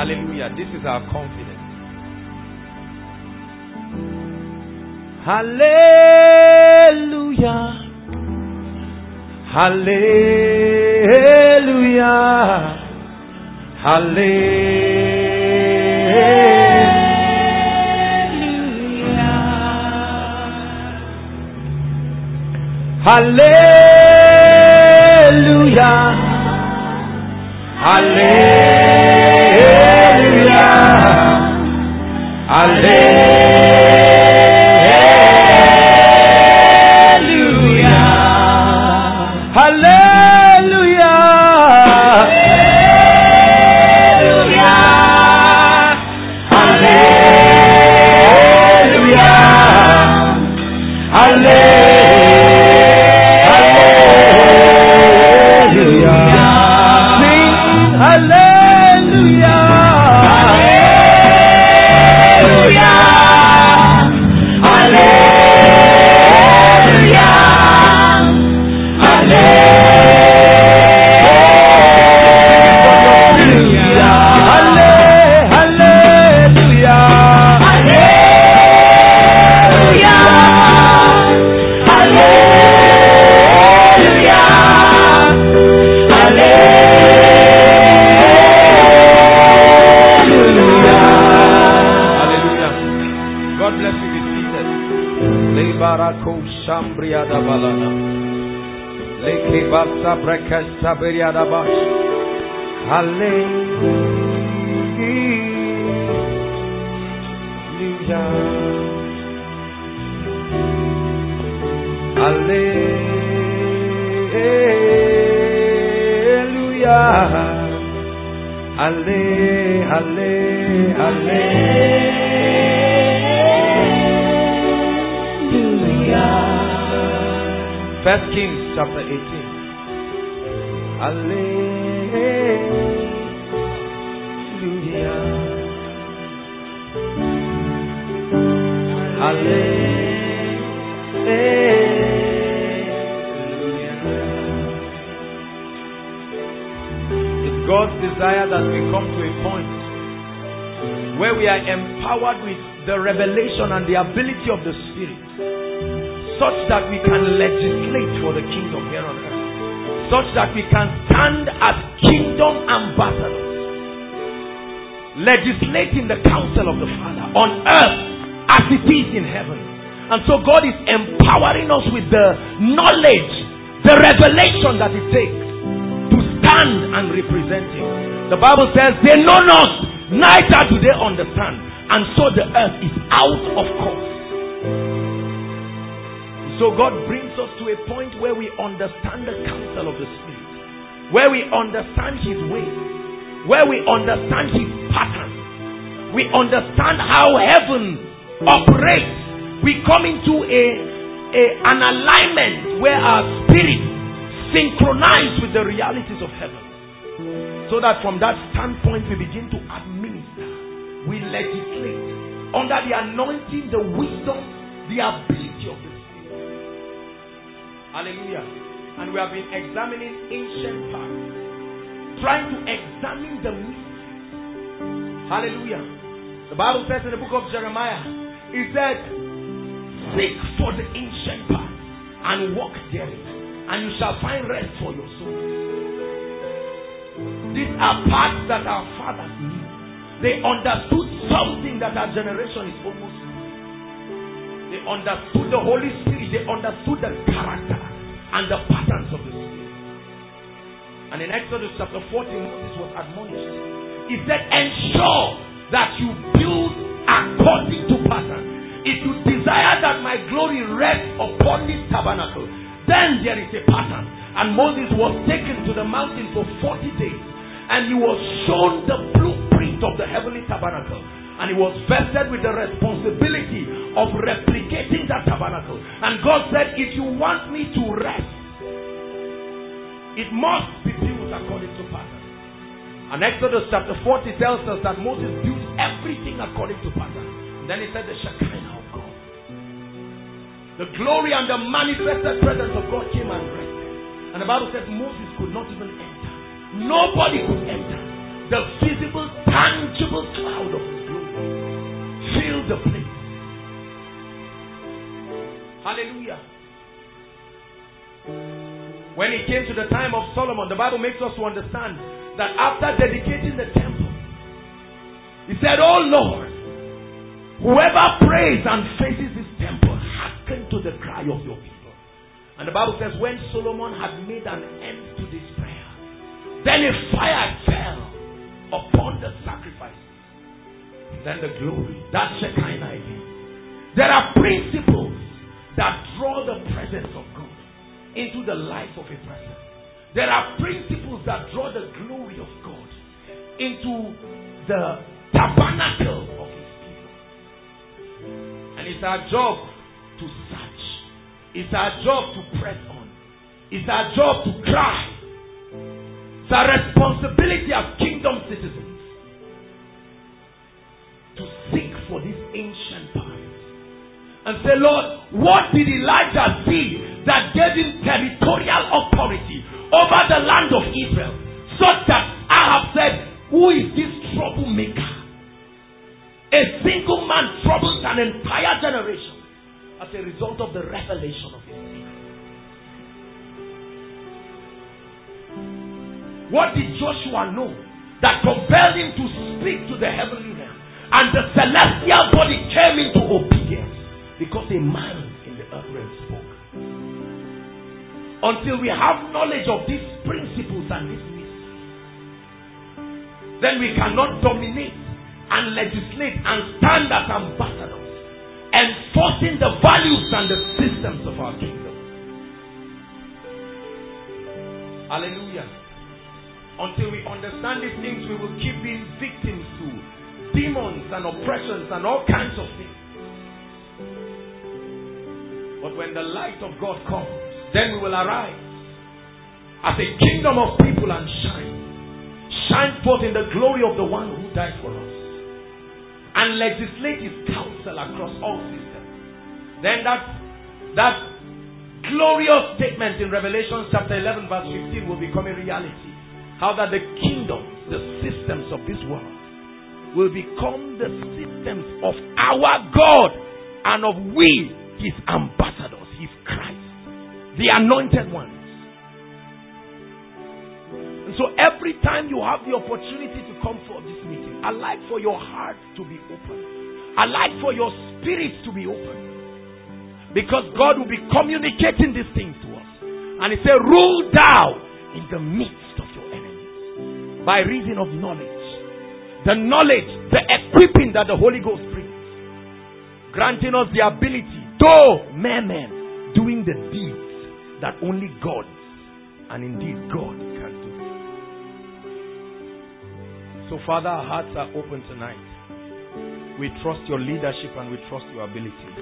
Hallelujah. This is our confidence. Hallelujah. Hallelujah. Hallelujah. Hallelujah. Hallelujah. Hallelujah. Hallelujah. First Kings chapter 18. Hallelujah. It's God's desire that we come to a point where we are empowered with the revelation and the ability of the Spirit, such that we can legislate for the kingdom here on earth, such that we can stand as kingdom ambassadors, legislating the counsel of the Father on earth as it is in heaven. And so God is empowering us with the knowledge, the revelation that it takes to stand and represent Him. The Bible says they know not, neither do they understand, and so the earth is out of course. So God brings us to a point where we understand the counsel of the Spirit, where we understand His way, where we understand His pattern. We understand how heaven operates. We come into an alignment where our spirit synchronize with the realities of heaven, so that from that standpoint we begin to administer, we legislate under the anointing, the wisdom, the ability of the Spirit. Hallelujah. And we have been examining ancient parts, trying to examine the mysteries. Hallelujah. The Bible says in the book of Jeremiah, it said, seek for the ancient path and walk therein, and you shall find rest for your soul. These are paths that our fathers knew. They understood something that our generation is almost losing. They understood the Holy Spirit. They understood the character and the patterns of the Spirit. And in Exodus chapter 14, Moses was admonished. He said, ensure that you build according to pattern. If you desire that my glory rests upon this tabernacle, then there is a pattern. And Moses was taken to the mountain for 40 days, and he was shown the blueprint of the heavenly tabernacle, and he was vested with the responsibility of replicating that tabernacle. And God said, if you want me to rest, it must be built according to pattern. And Exodus chapter 40 tells us that Moses built everything according to pattern. And then he said the Shekinah of God, the glory and the manifested presence of God came and rested. And the Bible says Moses could not even enter. Nobody could enter the visible, tangible cloud of His glory filled the place. Hallelujah. When it came to the time of Solomon, the Bible makes us to understand that after dedicating the temple, he said, "Oh Lord, whoever prays and faces this temple, hearken to the cry of your people." And the Bible says, when Solomon had made an end to this prayer, then a fire fell upon the sacrifice. Then the glory, that's Shekinah again. There are principles that draw the presence of God into the life of a person. There are principles that draw the glory of God into the tabernacle of His people. And it's our job to search. It's our job to press on. It's our job to cry. It's our responsibility as kingdom citizens to seek for this ancient path and say, "Lord, what did Elijah see that gave him territorial authority over the land of Israel, such that Ahab said, 'Who is this troublemaker?' A single man troubles an entire generation as a result of the revelation of His name." What did Joshua know that compelled him to speak to the heavenly realm? And the celestial body came into obedience because a man in the earth realm spoke. Until we have knowledge of these principles and these mysteries, then we cannot dominate and legislate and stand as ambassadors, enforcing the values and the systems of our kingdom. Hallelujah. Until we understand these things, we will keep being victims to demons and oppressions and all kinds of things. But when the light of God comes, then we will arise as a kingdom of people and shine forth in the glory of the one who died for us, and legislate His counsel across all systems. Then that glorious statement in Revelation chapter 11 verse 15 will become a reality. How that the kingdoms, the systems of this world will become the systems of our God and of we, His ambassadors, His Christ, the anointed ones. And so every time you have the opportunity to come for this meeting, I like for your heart to be open. I like for your spirit to be open. Because God will be communicating these things to us. And He said, "Rule thou in the midst of your enemies," by reason of knowledge. The knowledge, the equipping that the Holy Ghost brings, granting us the ability, though mere men, doing the deeds that only God, and indeed God, can do. So Father, our hearts are open tonight. We trust your leadership and we trust your ability.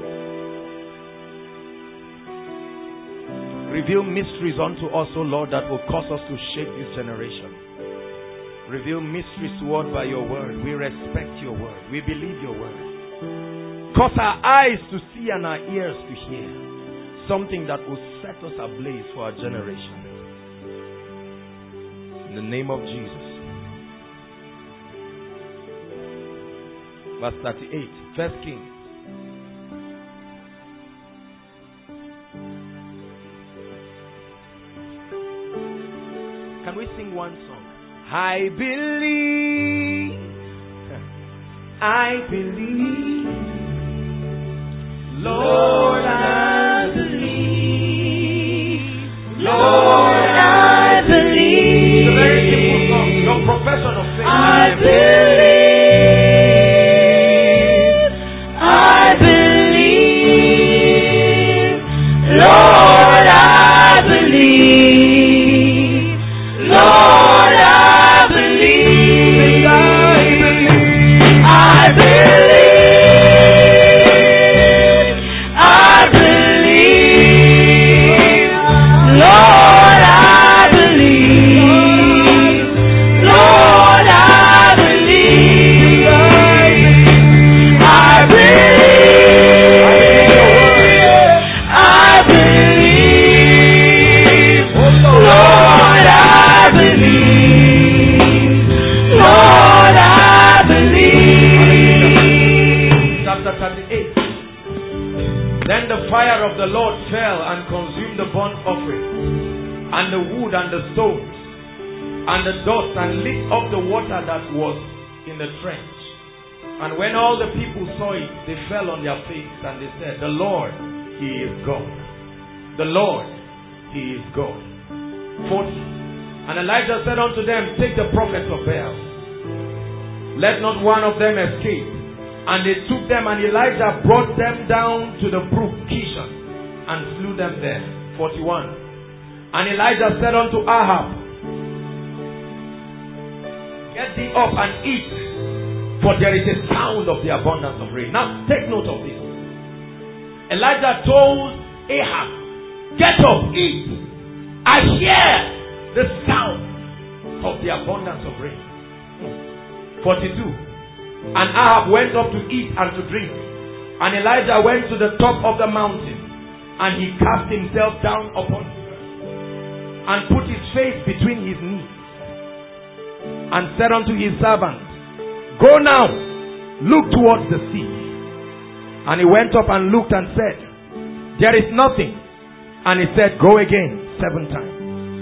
Reveal mysteries unto us, O Lord, that will cause us to shake this generation. Reveal mysteries to us by your word. We respect your word. We believe your word. Cause our eyes to see and our ears to hear something that will set us ablaze for our generation. In the name of Jesus. Verse 38. First King. Can we sing one song? I believe, Lord, I believe, Lord, I believe. It's a very simple song, your profession of faith. I believe, Lord, I believe, Lord, I believe, I believe, chapter 38. Then the fire of the Lord fell and consumed the burnt offering, and the wood and the stones, and the dust, and lit up the water that was in the trench. And when all the people saw it, they fell on their faces, and they said, "The Lord, He is God. The Lord, He is God." 40. And Elijah said unto them, "Take the prophets of Baal. Let not one of them escape." And they took them, and Elijah brought them down to the brook Kishon, and slew them there. 41. And Elijah said unto Ahab, "Get thee up and eat, for there is a sound of the abundance of rain." Now take note of this. Elijah told Ahab, "Get up, eat. I hear the sound of the abundance of rain." 42. And Ahab went up to eat and to drink. And Elijah went to the top of the mountain, and he cast himself down upon the earth, and put his face between his knees, and said unto his servant, "Go now, look towards the sea." And he went up and looked and said, "There is nothing." And he said, "Go again 7 times.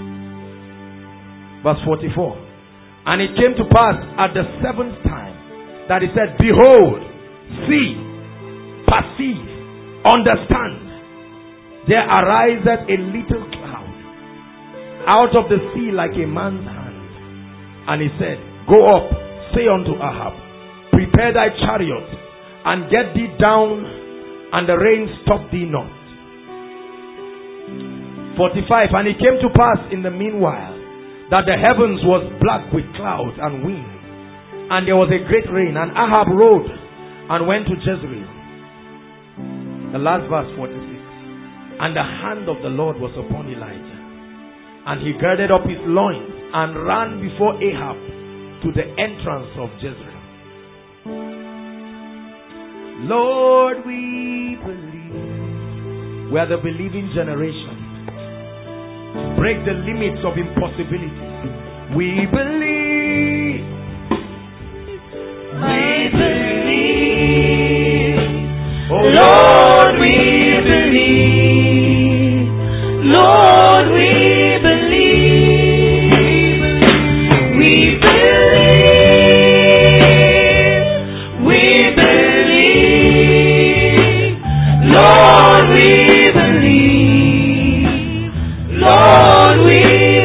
Verse 44. And it came to pass at the 7th time that he said, "Behold, see, perceive, understand, there ariseth a little cloud out of the sea like a man's hand." And he said, "Go up, say unto Ahab, prepare thy chariot, and get thee down, and the rain stop thee not." 45. And it came to pass in the meanwhile that the heavens was black with clouds and wind, and there was a great rain, and Ahab rode and went to Jezreel. The last verse, 46. And the hand of the Lord was upon Elijah, and he girded up his loins and ran before Ahab to the entrance of Jezreel. Lord, we believe. We are the believing generation. Break the limits of impossibility. We believe. We believe. Oh Lord, we believe. Lord, we believe. We believe. We believe. Lord, we believe. Lord, we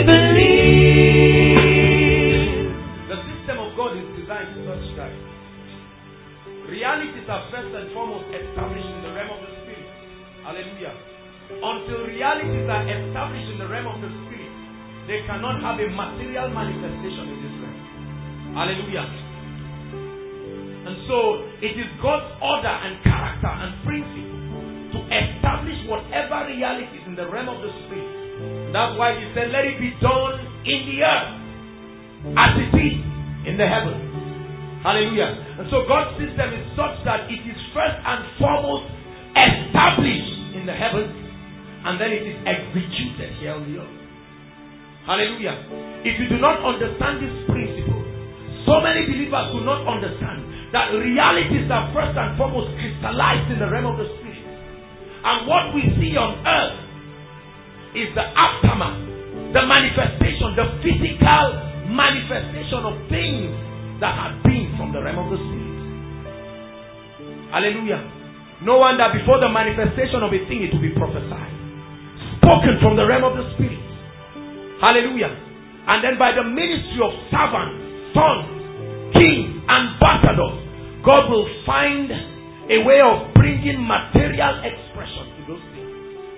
believe. The system of God is designed such that realities are first and foremost established in the realm of the Spirit. Hallelujah. Until realities are established in the realm of the Spirit, they cannot have a material manifestation in this realm. Hallelujah. And so, it is God's order and character and principle to establish whatever realities in the realm of the Spirit. That's why He said, "Let it be done in the earth as it is in the heavens." Hallelujah. And so God's system is such that it is first and foremost established in the heavens, and then it is executed here on the earth. Hallelujah. If you do not understand this principle, so many believers do not understand that realities are first and foremost crystallized in the realm of the Spirit. And what we see on earth is the aftermath, the manifestation, the physical manifestation of things that have been from the realm of the Spirit. Hallelujah. No wonder before the manifestation of a thing it will be prophesied, spoken from the realm of the Spirit. Hallelujah. And then by the ministry of servants, sons, kings, ambassadors, God will find a way of bringing material expression to those things.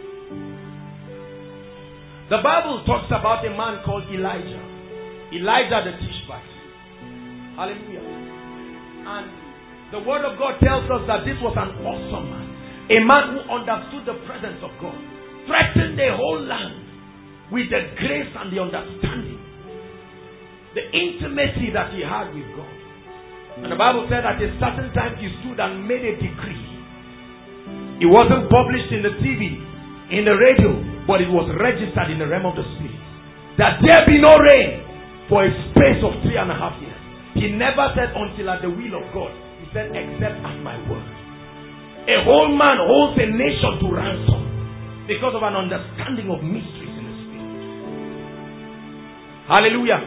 The Bible talks about a man called Elijah. Elijah the Tishbite. Hallelujah. And the Word of God tells us that this was an awesome man. A man who understood the presence of God. Threatened the whole land with the grace and the understanding. The intimacy that he had with God. And the Bible said at a certain time he stood and made a decree. It wasn't published in the TV, in the radio, but it was registered in the realm of the Spirit. That there be no rain for a space of 3.5 years. He never said until at the will of God. He said except at my word. A whole man holds a nation to ransom because of an understanding of mysteries in the spirit. Hallelujah.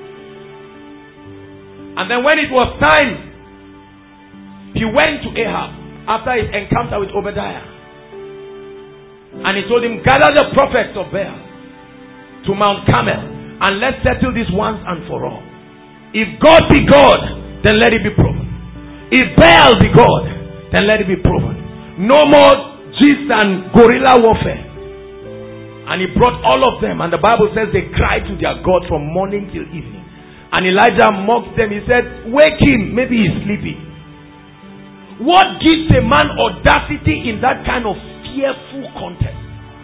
And then when it was time, he went to Ahab after his encounter with Obadiah. And he told him, gather the prophets of Baal to Mount Carmel and let's settle this once and for all. If God be God, then let it be proven. If Baal be God, then let it be proven. No more gist and guerrilla warfare. And he brought all of them, and the Bible says they cried to their God from morning till evening. And Elijah mocked them. He said, wake him, maybe he's sleeping. What gives a man audacity in that kind of fearful contest?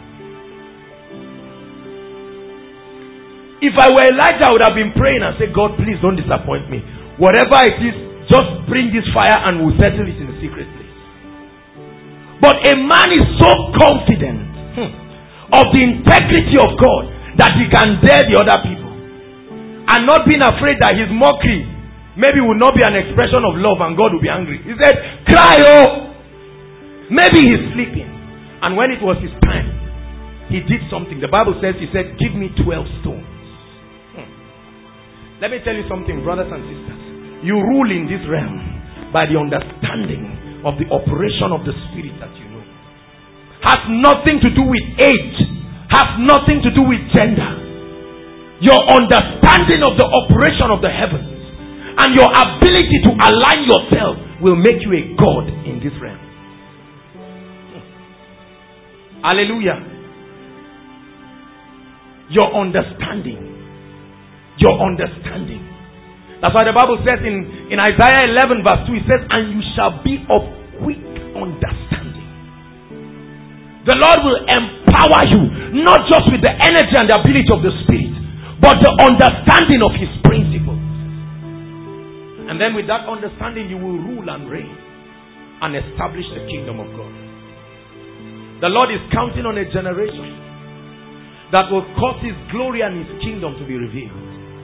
If I were Elijah, I would have been praying and said, God, please don't disappoint me. Whatever it is, just bring this fire and we'll settle it in the secret place. But a man is so confident of the integrity of God that he can dare the other people. And not being afraid that his mockery maybe will not be an expression of love and God will be angry. He said, cry, oh! Maybe he's sleeping. And when it was his time, he did something. The Bible says, he said, give me 12 stones. Let me tell you something, brothers and sisters. You rule in this realm by the understanding of the operation of the Spirit that you know. Has nothing to do with age. Has nothing to do with gender. Your understanding of the operation of the heavens and your ability to align yourself will make you a God in this realm. Hallelujah. Your understanding. Your understanding. That's why the Bible says in Isaiah 11 verse 2, it says, and you shall be of quick understanding. The Lord will empower you, not just with the energy and the ability of the Spirit, but the understanding of His principles. And then with that understanding, you will rule and reign and establish the kingdom of God. The Lord is counting on a generation that will cause His glory and His kingdom to be revealed.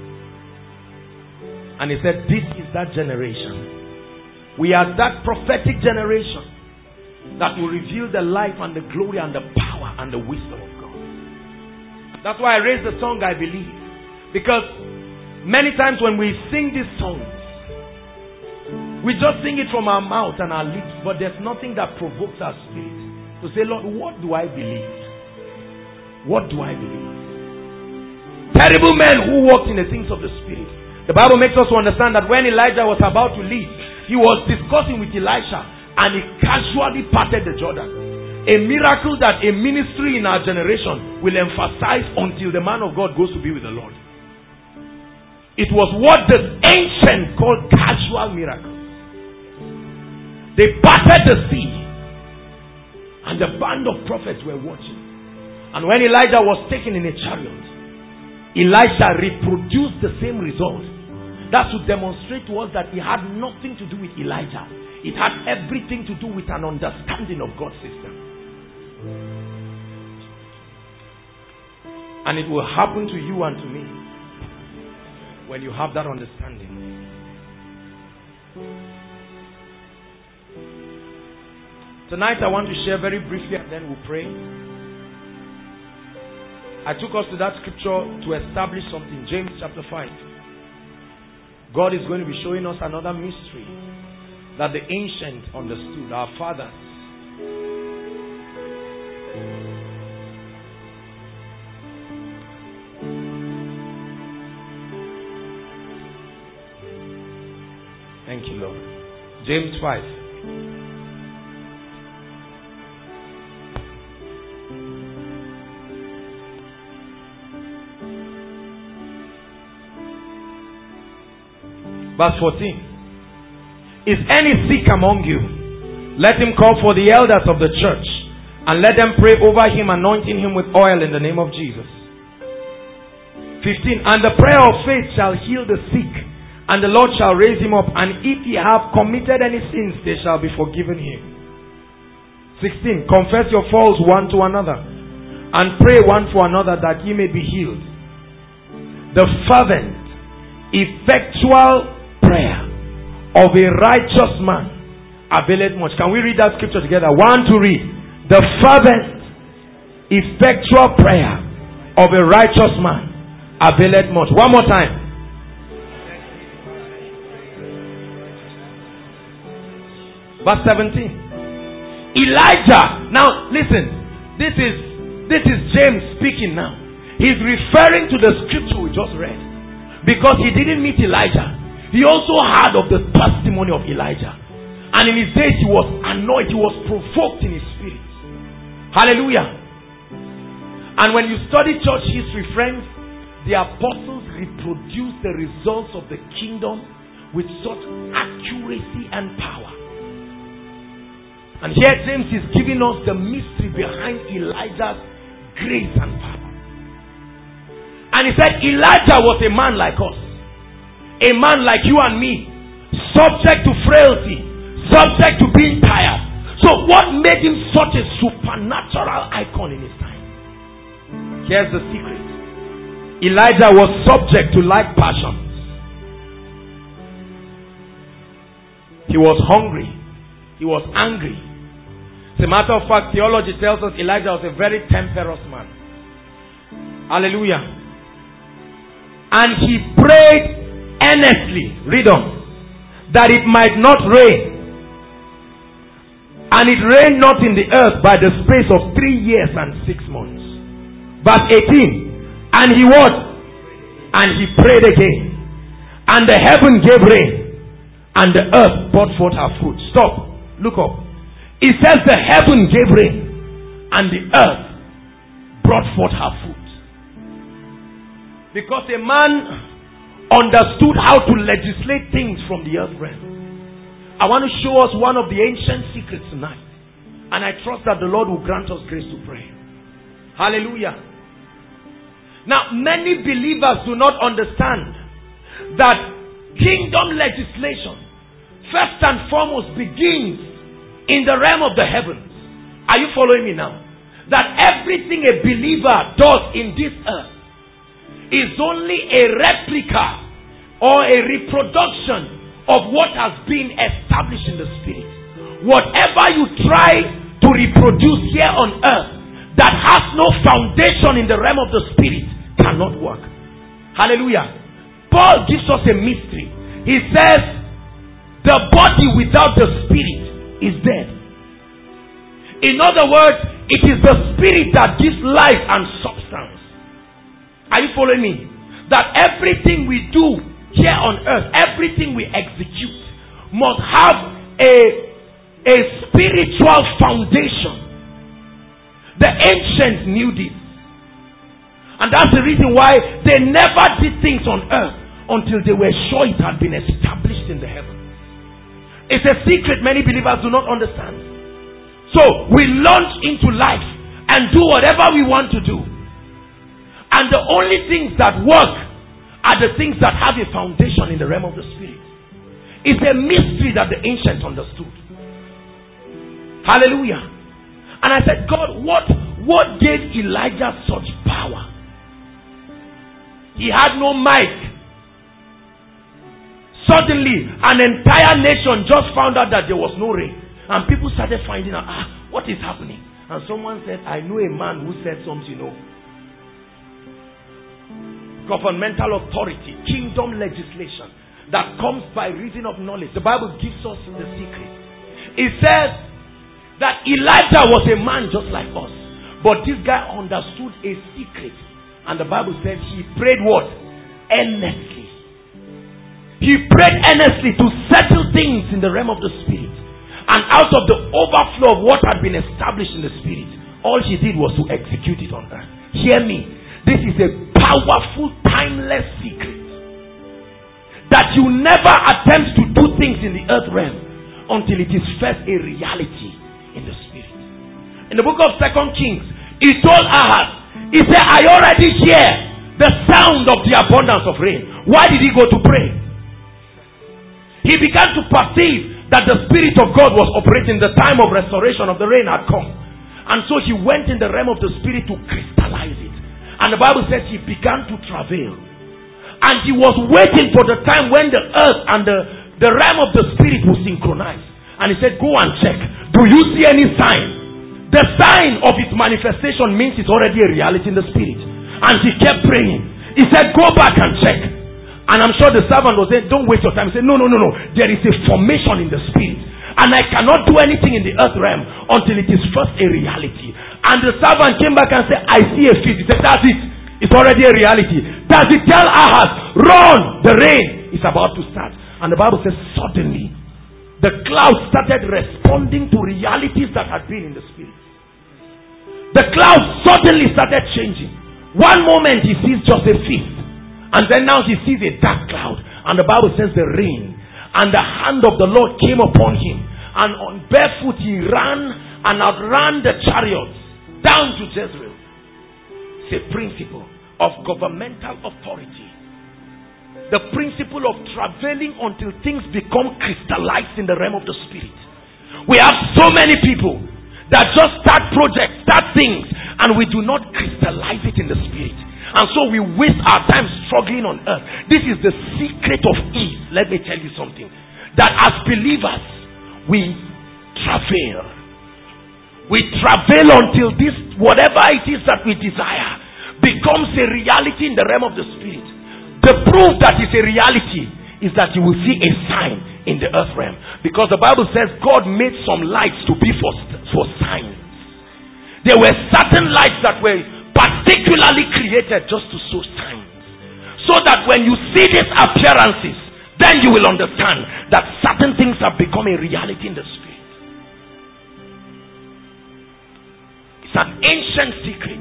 And He said, this is that generation. We are that prophetic generation that will reveal the life and the glory and the power and the wisdom of God. That's why I raised the song, I believe. Because many times when we sing these songs, we just sing it from our mouth and our lips, but there's nothing that provokes our spirit to say, Lord, what do I believe? What do I believe? Terrible men who walked in the things of the Spirit. The Bible makes us understand that when Elijah was about to leave, he was discussing with Elisha and he casually parted the Jordan. A miracle that a ministry in our generation will emphasize until the man of God goes to be with the Lord. It was what the ancients called casual miracles. They parted the sea and the band of prophets were watching. And when Elijah was taken in a chariot, Elisha reproduced the same result. That's to demonstrate to us that it had nothing to do with Elijah. It had everything to do with an understanding of God's system. And it will happen to you and to me when you have that understanding. Tonight I want to share very briefly and then we'll pray. I took us to that scripture to establish something. James chapter 5. God is going to be showing us another mystery that the ancients understood, our fathers. Thank you, Lord. James 5. Verse 14. Is any sick among you? Let him call for the elders of the church and let them pray over him, anointing him with oil in the name of Jesus. 15. And the prayer of faith shall heal the sick, and the Lord shall raise him up, and if he have committed any sins, they shall be forgiven him. 16. Confess your faults one to another and pray one for another that ye may be healed. The fervent, effectual prayer of a righteous man availeth much. Can we read that scripture together? 1, 2, read. The fervent, effectual prayer of a righteous man availeth much. One more time. Verse 17. Elijah. Now listen. This is James speaking now. He's referring to the scripture we just read. Because he didn't meet Elijah. He also heard of the testimony of Elijah. And in his days he was annoyed. He was provoked in his spirit. Hallelujah. And when you study church history, friends, the apostles reproduced the results of the kingdom with such accuracy and power. And here James is giving us the mystery behind Elijah's grace and power. And he said Elijah was a man like us. A man like you and me. Subject to frailty. Subject to being tired. So what made him such a supernatural icon in his time? Here's the secret. Elijah was subject to like passions. He was hungry. He was angry. As a matter of fact, theology tells us Elijah was a very temperate man. Hallelujah. And he prayed earnestly, read on, that it might not rain. And it rained not in the earth by the space of 3 years and 6 months. Verse 18. And he what? And he prayed again. And the heaven gave rain. And the earth brought forth her fruit. Stop. Look up. It says the heaven gave rain. And the earth brought forth her fruit. Because a man understood how to legislate things from the earth realm. I want to show us one of the ancient secrets tonight. And I trust that the Lord will grant us grace to pray. Hallelujah. Now, many believers do not understand that kingdom legislation, first and foremost, begins in the realm of the heavens. Are you following me now? That everything a believer does in this earth is only a replica or a reproduction of what has been established in the spirit. Whatever you try to reproduce here on earth that has no foundation in the realm of the spirit cannot work. Hallelujah. Paul gives us a mystery. He says the body without the spirit is dead. In other words, it is the spirit that gives life and substance. Are you following me? That everything we do here on earth, everything we execute must have a spiritual foundation. The ancients knew this. And that's the reason why they never did things on earth until they were sure it had been established in the heavens. It's a secret many believers do not understand. So we launch into life and do whatever we want to do. And the only things that work are the things that have a foundation in the realm of the spirit. It's a mystery that the ancients understood. Hallelujah. And I said, God, what gave Elijah such power? He had no mic. Suddenly, an entire nation just found out that there was no rain. And people started finding out, what is happening? And someone said, I know a man who said something, governmental authority, kingdom legislation that comes by reason of knowledge. The Bible gives us the secret. It says that Elijah was a man just like us, but this guy understood a secret, and the Bible says he prayed what? Earnestly. He prayed earnestly to settle things in the realm of the spirit, and out of the overflow of what had been established in the spirit, all she did was to execute it on earth. Hear me. This is a powerful, timeless secret. That you never attempt to do things in the earth realm until it is first a reality in the spirit. In the book of 2 Kings, he told Ahaz, he said, I already hear the sound of the abundance of rain. Why did he go to pray? He began to perceive that the Spirit of God was operating. The time of restoration of the rain had come. And so he went in the realm of the spirit to crystallize it. And the Bible says he began to travail. And he was waiting for the time when the earth and the realm of the spirit will synchronize. And he said, go and check. Do you see any sign? The sign of its manifestation means it's already a reality in the spirit. And he kept praying. He said, go back and check. And I'm sure the servant was saying, don't waste your time. He said, no. There is a formation in the spirit. And I cannot do anything in the earth realm until it is first a reality. And the servant came back and said, I see a fish. He said, that's it. It's already a reality. Does it tell Ahaz, run, the rain is about to start? And the Bible says, suddenly, the clouds started responding to realities that had been in the spirit. The clouds suddenly started changing. One moment he sees just a fist, and then now he sees a dark cloud. And the Bible says the rain, and the hand of the Lord came upon him, and on barefoot he ran and outran the chariots down to Jezreel. It's a principle of governmental authority. The principle of traveling until things become crystallized in the realm of the spirit. We have so many people that just start projects, start things, and we do not crystallize it in the spirit. And so we waste our time struggling on earth. This is the secret of ease. Let me tell you something. That as believers, we travail. We travail until this, whatever it is that we desire, becomes a reality in the realm of the spirit. The proof that is a reality is that you will see a sign in the earth realm. Because the Bible says God made some lights to be for signs. There were certain lights that were particularly created just to show signs. So that when you see these appearances, then you will understand that certain things have become a reality in the spirit. It's an ancient secret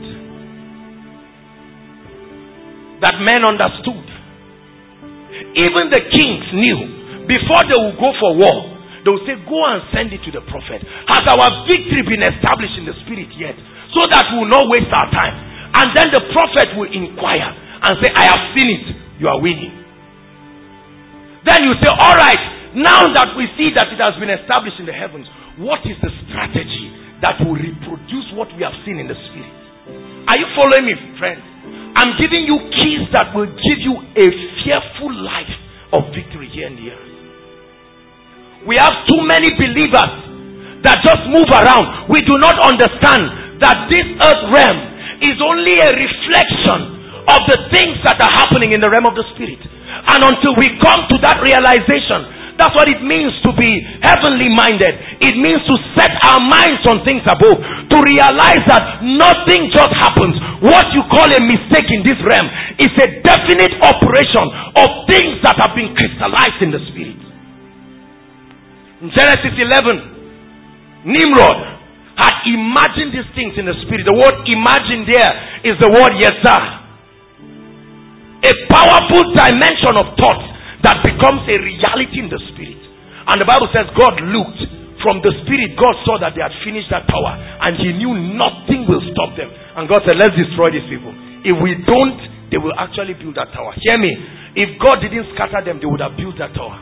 that men understood. Even the kings knew before they would go for war, they would say, go and send it to the prophet. Has our victory been established in the spirit yet? So that we will not waste our time. And then the prophet will inquire and say, I have seen it. You are winning. Then you say, all right, now that we see that it has been established in the heavens, what is the strategy that will reproduce what we have seen in the spirit? Are you following me, friends? I'm giving you keys that will give you a fearful life of victory here in the earth. We have too many believers that just move around. We do not understand that this earth realm is only a reflection of the things that are happening in the realm of the spirit. And until we come to that realization, that's what it means to be heavenly minded. It means to set our minds on things above. To realize that nothing just happens. What you call a mistake in this realm is a definite operation of things that have been crystallized in the spirit. In Genesis 11, Nimrod had imagined these things in the spirit. The word imagine there is the word yesar. A powerful dimension of thought that becomes a reality in the spirit. And the Bible says God looked from the spirit. God saw that they had finished that tower, and he knew nothing will stop them. And God said, let's destroy these people. If we don't, they will actually build that tower. Hear me. If God didn't scatter them, they would have built that tower.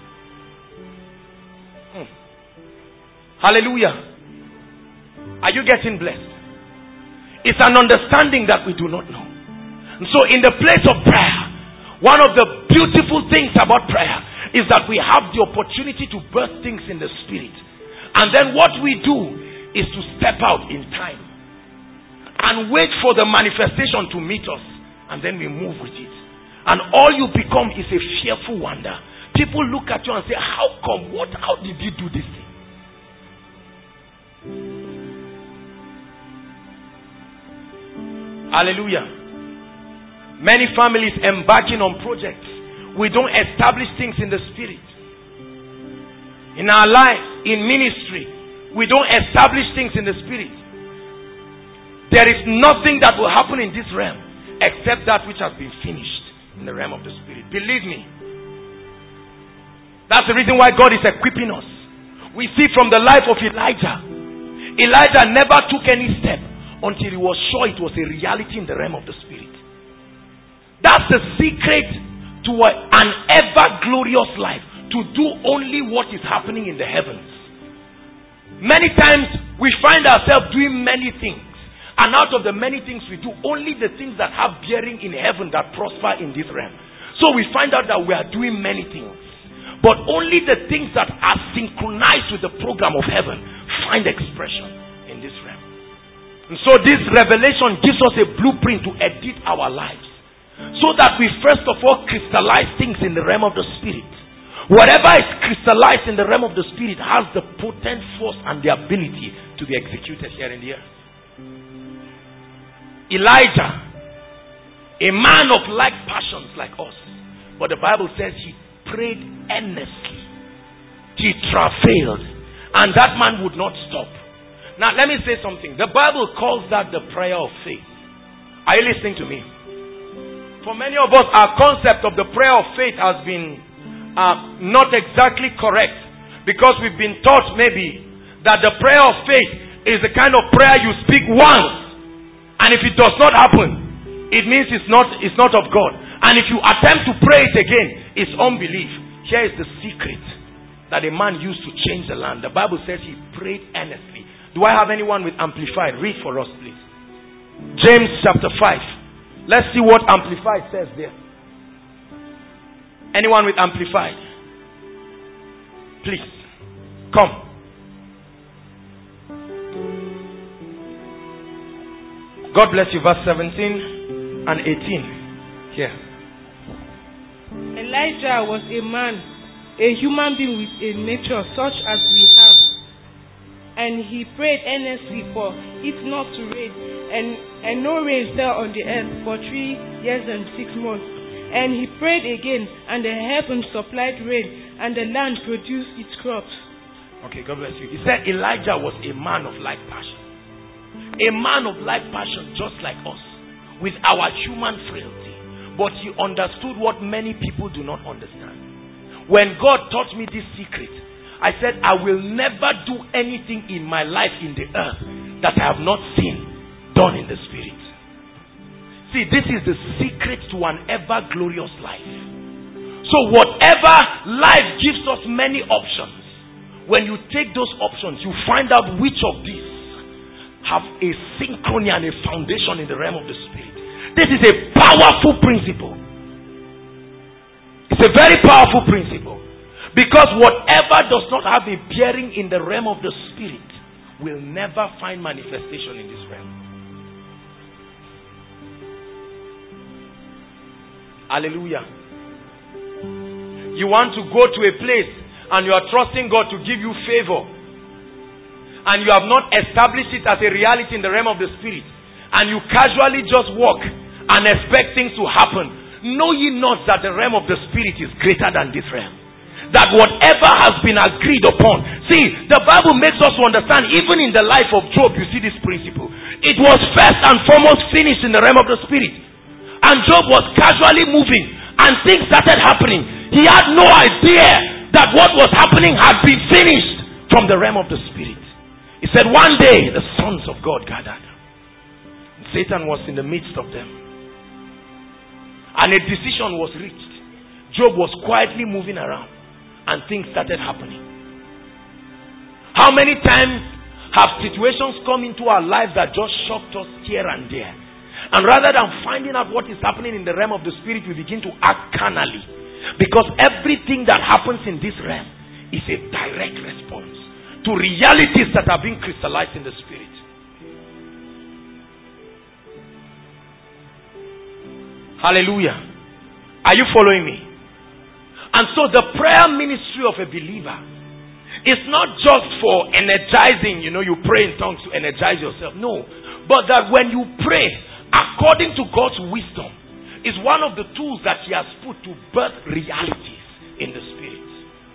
Hallelujah. Are you getting blessed? It's an understanding that we do not know. And so in the place of prayer, one of the beautiful things about prayer is that we have the opportunity to birth things in the spirit. And then what we do is to step out in time and wait for the manifestation to meet us, and then we move with it. And all you become is a fearful wonder. People look at you and say, how come? How did you do this thing? Hallelujah. Many families embarking on projects. We don't establish things in the spirit. In our lives, in ministry, we don't establish things in the spirit. There is nothing that will happen in this realm except that which has been finished in the realm of the spirit. Believe me. That's the reason why God is equipping us. We see from the life of Elijah. Elijah never took any step until he was sure it was a reality in the realm of the spirit. That's the secret to an ever glorious life. To do only what is happening in the heavens. Many times we find ourselves doing many things. And out of the many things we do, only the things that have bearing in heaven that prosper in this realm. So we find out that we are doing many things. But only the things that are synchronized with the program of heaven find expression in this realm. And so this revelation gives us a blueprint to edit our lives, so that we first of all crystallize things in the realm of the spirit. Whatever is crystallized in the realm of the spirit has the potent force and the ability to be executed here in the earth. Elijah, a man of like passions like us, but the Bible says he prayed earnestly. He travailed, and that man would not stop. Now let me say something. The Bible calls that the prayer of faith. Are you listening to me? For many of us, our concept of the prayer of faith has been not exactly correct, because we've been taught maybe that the prayer of faith is the kind of prayer you speak once, and if it does not happen, it means it's not of God. And if you attempt to pray it again, it's unbelief. Here is the secret that a man used to change the land. The Bible says he prayed earnestly. Do I have anyone with Amplified? Read for us, please. James chapter 5. Let's see what Amplified says there. Anyone with Amplified? Please. Come. God bless you. Verse 17 and 18. Here. Elijah was a man, a human being with a nature such as we have. And he prayed earnestly for it not to rain. And no rain fell on the earth for 3 years and 6 months. And he prayed again, and the heavens supplied rain, and the land produced its crops. Okay, God bless you. He said Elijah was a man of like passion. A man of like passion just like us, with our human frailty. But he understood what many people do not understand. When God taught me this secret, I said, I will never do anything in my life in the earth that I have not seen done in the spirit. See, this is the secret to an ever glorious life. So whatever life gives us many options, when you take those options, you find out which of these have a synchrony and a foundation in the realm of the spirit. This is a powerful principle. It's a very powerful principle. Because whatever does not have a bearing in the realm of the spirit will never find manifestation in this realm. Hallelujah. You want to go to a place and you are trusting God to give you favor, and you have not established it as a reality in the realm of the spirit, and you casually just walk and expect things to happen. Know ye not that the realm of the spirit is greater than this realm? That whatever has been agreed upon. See, the Bible makes us understand, even in the life of Job, you see this principle. It was first and foremost finished in the realm of the spirit. And Job was casually moving, and things started happening. He had no idea that what was happening had been finished from the realm of the spirit. He said, one day the sons of God gathered. Satan was in the midst of them. And a decision was reached. Job was quietly moving around, and things started happening. How many times have situations come into our lives that just shocked us here and there? And rather than finding out what is happening in the realm of the spirit, we begin to act carnally. Because everything that happens in this realm is a direct response to realities that are being crystallized in the spirit. Hallelujah. Are you following me? And so the prayer ministry of a believer is not just for energizing, you pray in tongues to energize yourself. No. But that when you pray according to God's wisdom, is one of the tools that He has put to birth realities in the spirit.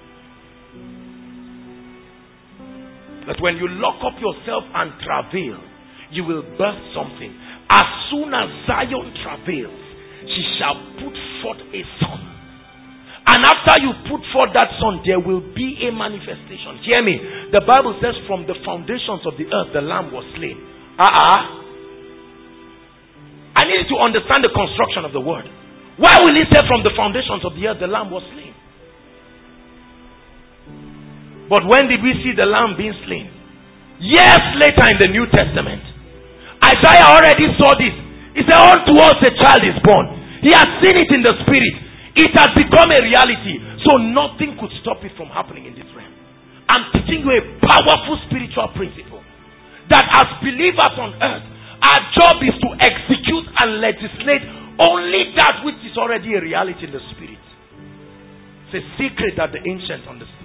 That when you lock up yourself and travail, you will birth something. As soon as Zion travails, she shall put forth a son. And after you put forth that son, there will be a manifestation. Hear me. The Bible says from the foundations of the earth, the Lamb was slain. I need you to understand the construction of the word. Why will He say from the foundations of the earth, the Lamb was slain? But when did we see the Lamb being slain? Years later in the New Testament. Isaiah already saw this. He said, unto us a child is born. He has seen it in the spirit. It has become a reality. So So nothing could stop it from happening in this realm. I'm teaching you a powerful spiritual principle. That as believers on earth, our job is to execute and legislate only that which is already a reality in the spirit. It's a secret that the ancients understood.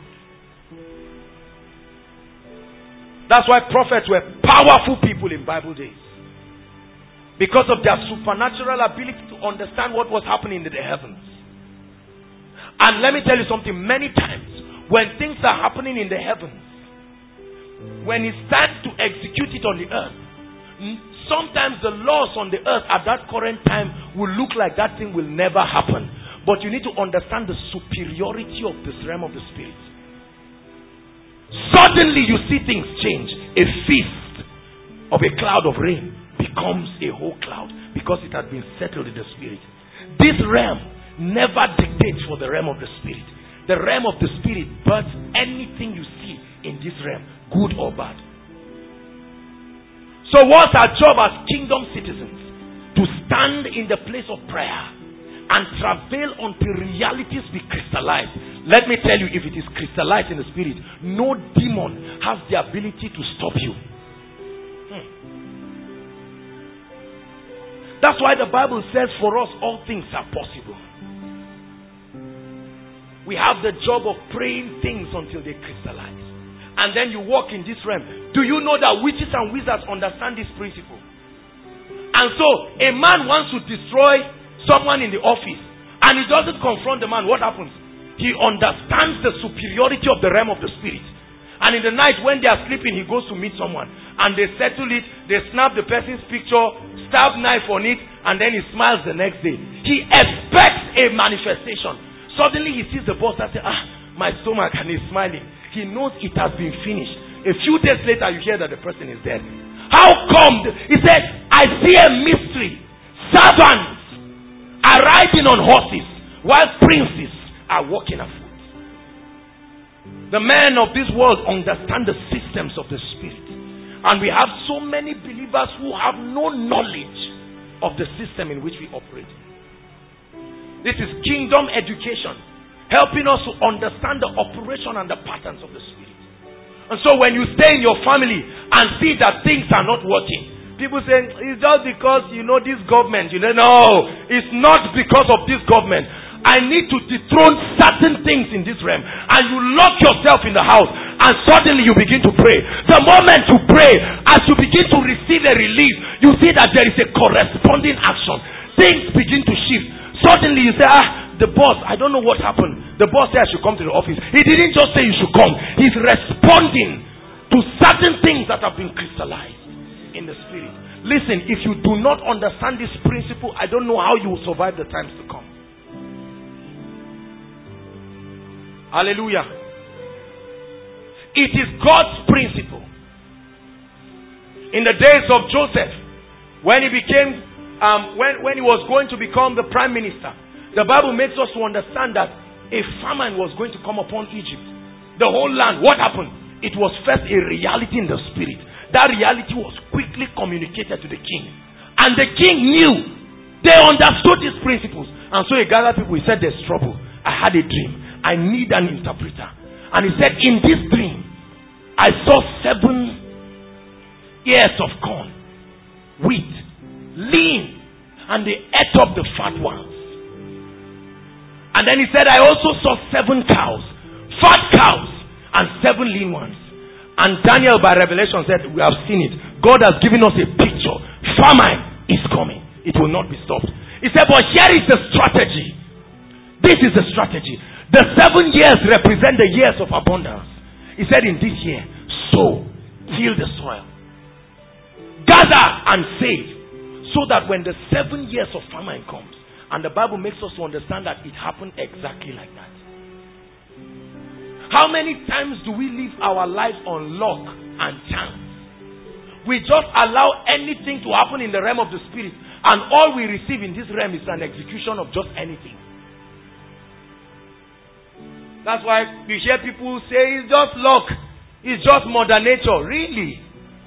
That's why prophets were powerful people in Bible days. Because of their supernatural ability to understand what was happening in the heavens. And let me tell you something, many times, when things are happening in the heavens, when it's time to execute it on the earth, sometimes the laws on the earth at that current time will look like that thing will never happen. But you need to understand the superiority of this realm of the spirit. Suddenly you see things change. A feast of a cloud of rain becomes a whole cloud because it had been settled in the spirit. This realm never dictates for the realm of the spirit. The realm of the spirit births anything you see in this realm, good or bad. So what's our job as kingdom citizens? To stand in the place of prayer and travail until realities be crystallized. Let me tell you, if it is crystallized in the spirit, no demon has the ability to stop you. That's why the Bible says for us all things are possible. We have the job of praying things until they crystallize. And then you walk in this realm. Do you know that witches and wizards understand this principle? And so, a man wants to destroy someone in the office, and he doesn't confront the man. What happens? He understands the superiority of the realm of the spirit. And in the night when they are sleeping, he goes to meet someone. And they settle it, they snap the person's picture, stab knife on it, and then he smiles the next day. He expects a manifestation. Suddenly he sees the boss and says, my stomach, and he's smiling. He knows it has been finished. A few days later, you hear that the person is dead. How come? He said, I see a mystery. Servants are riding on horses, while princes are walking afoot. The men of this world understand the systems of the spirit. And we have so many believers who have no knowledge of the system in which we operate. This is kingdom education, helping us to understand the operation and the patterns of the spirit. And so when you stay in your family and see that things are not working, people say, it's just because, this government. No, it's not because of this government. I need to dethrone certain things in this realm. And you lock yourself in the house and suddenly you begin to pray. The moment you pray, as you begin to receive a relief, you see that there is a corresponding action. Things begin to shift. Suddenly you say, the boss, I don't know what happened. The boss said I should come to the office. He didn't just say you should come. He's responding to certain things that have been crystallized in the spirit. Listen, if you do not understand this principle, I don't know how you will survive the times to come. Hallelujah. It is God's principle. In the days of Joseph, when he became when he was going to become the prime minister, the Bible makes us to understand that a famine was going to come upon Egypt. The whole land. What happened? It was first a reality in the spirit. That reality was quickly communicated to the king. And the king knew. They understood these principles. And so he gathered people. He said, there's trouble. I had a dream. I need an interpreter. And he said, in this dream, I saw 7 ears of corn, wheat, lean, and they ate up the fat ones. And then he said, I also saw 7 cows, fat cows, and 7 lean ones. And Daniel by revelation said, we have seen it. God has given us a picture. Famine is coming. It will not be stopped. He said, but here is the strategy. This is the strategy. The 7 years represent the years of abundance. He said, in this year, sow, till the soil, gather and save, so that when the 7 years of famine comes, and the Bible makes us to understand that it happened exactly like that. How many times do we live our lives on luck and chance? We just allow anything to happen in the realm of the spirit, and all we receive in this realm is an execution of just anything. That's why you hear people say it's just luck, it's just mother nature. Really?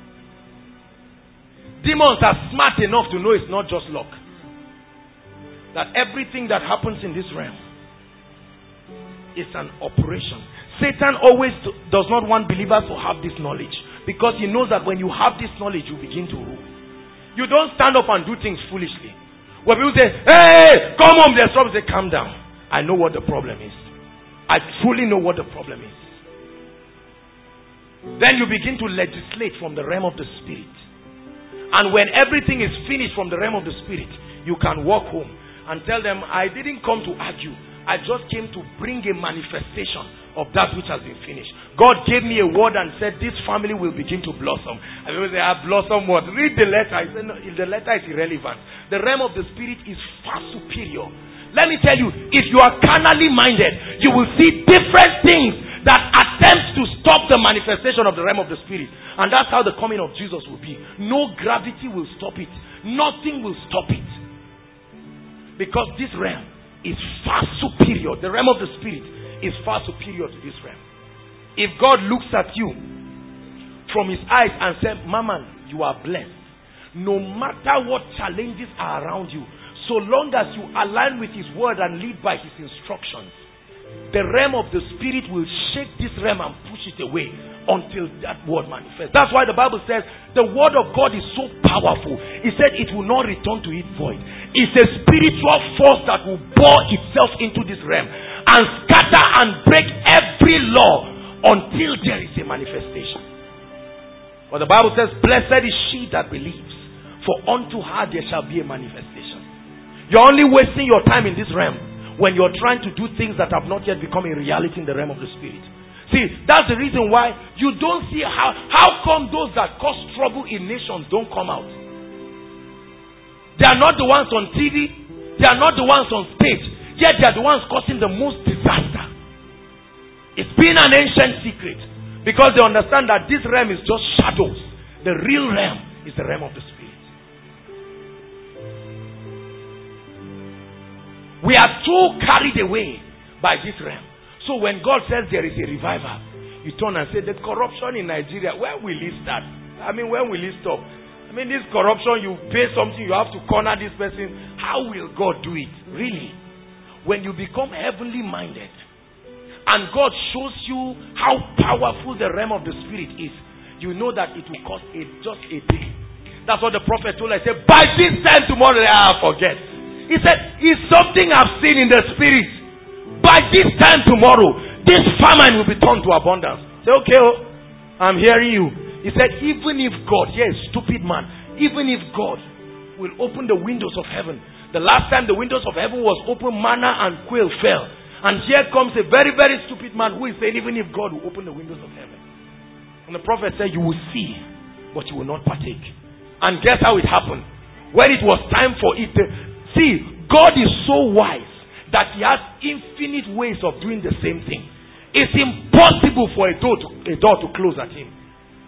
Demons are smart enough to know it's not just luck. That everything that happens in this realm It's an operation. Satan always does not want believers to have this knowledge, because he knows that when you have this knowledge, you begin to rule. You don't stand up and do things foolishly. When people say, hey, come home, there's trouble, say, calm down. I know what the problem is. I truly know what the problem is. Then you begin to legislate from the realm of the Spirit. And when everything is finished from the realm of the Spirit, you can walk home and tell them, I didn't come to argue. I just came to bring a manifestation of that which has been finished. God gave me a word and said, this family will begin to blossom. And people say, blossom what? Read the letter. I said, no, the letter is irrelevant. The realm of the Spirit is far superior. Let me tell you, if you are carnally minded, you will see different things that attempt to stop the manifestation of the realm of the Spirit. And that's how the coming of Jesus will be. No gravity will stop it. Nothing will stop it. Because this realm is far superior. The realm of the Spirit is far superior to this realm. If God looks at you from his eyes and says, Mama, you are blessed. No matter what challenges are around you, so long as you align with his word and lead by his instructions, the realm of the Spirit will shake this realm and push it away until that word manifests. That's why the Bible says the word of God is so powerful. He said it will not return to it void. It's a spiritual force that will bore itself into this realm and scatter and break every law until there is a manifestation. But the Bible says, blessed is she that believes, for unto her there shall be a manifestation. You're only wasting your time in this realm when you're trying to do things that have not yet become a reality in the realm of the Spirit. See, that's the reason why you don't see how come those that cause trouble in nations don't come out. They are not the ones on TV. They are not the ones on stage. Yet they are the ones causing the most disaster. It's been an ancient secret, because they understand that this realm is just shadows. The real realm is the realm of the Spirit. We are too carried away by this realm. So when God says there is a revival, you turn and say, the corruption in Nigeria, where will it start? I mean, when will it stop? I mean, this corruption, you pay something, you have to corner this person. How will God do it? Really? When you become heavenly minded and God shows you how powerful the realm of the Spirit is, you know that it will cost just a day. That's what the prophet told us. He said, by this time tomorrow, I'll forget. He said, it's something I've seen in the Spirit. By this time tomorrow, this famine will be turned to abundance. Say, okay, I'm hearing you. He said, even if God, yes, stupid man, even if God will open the windows of heaven. The last time the windows of heaven was open, manna and quail fell. And here comes a very, very stupid man who is saying, even if God will open the windows of heaven. And the prophet said, you will see, but you will not partake. And guess how it happened? When it was time for it, see, God is so wise that he has infinite ways of doing the same thing. It's impossible for a door to close at him.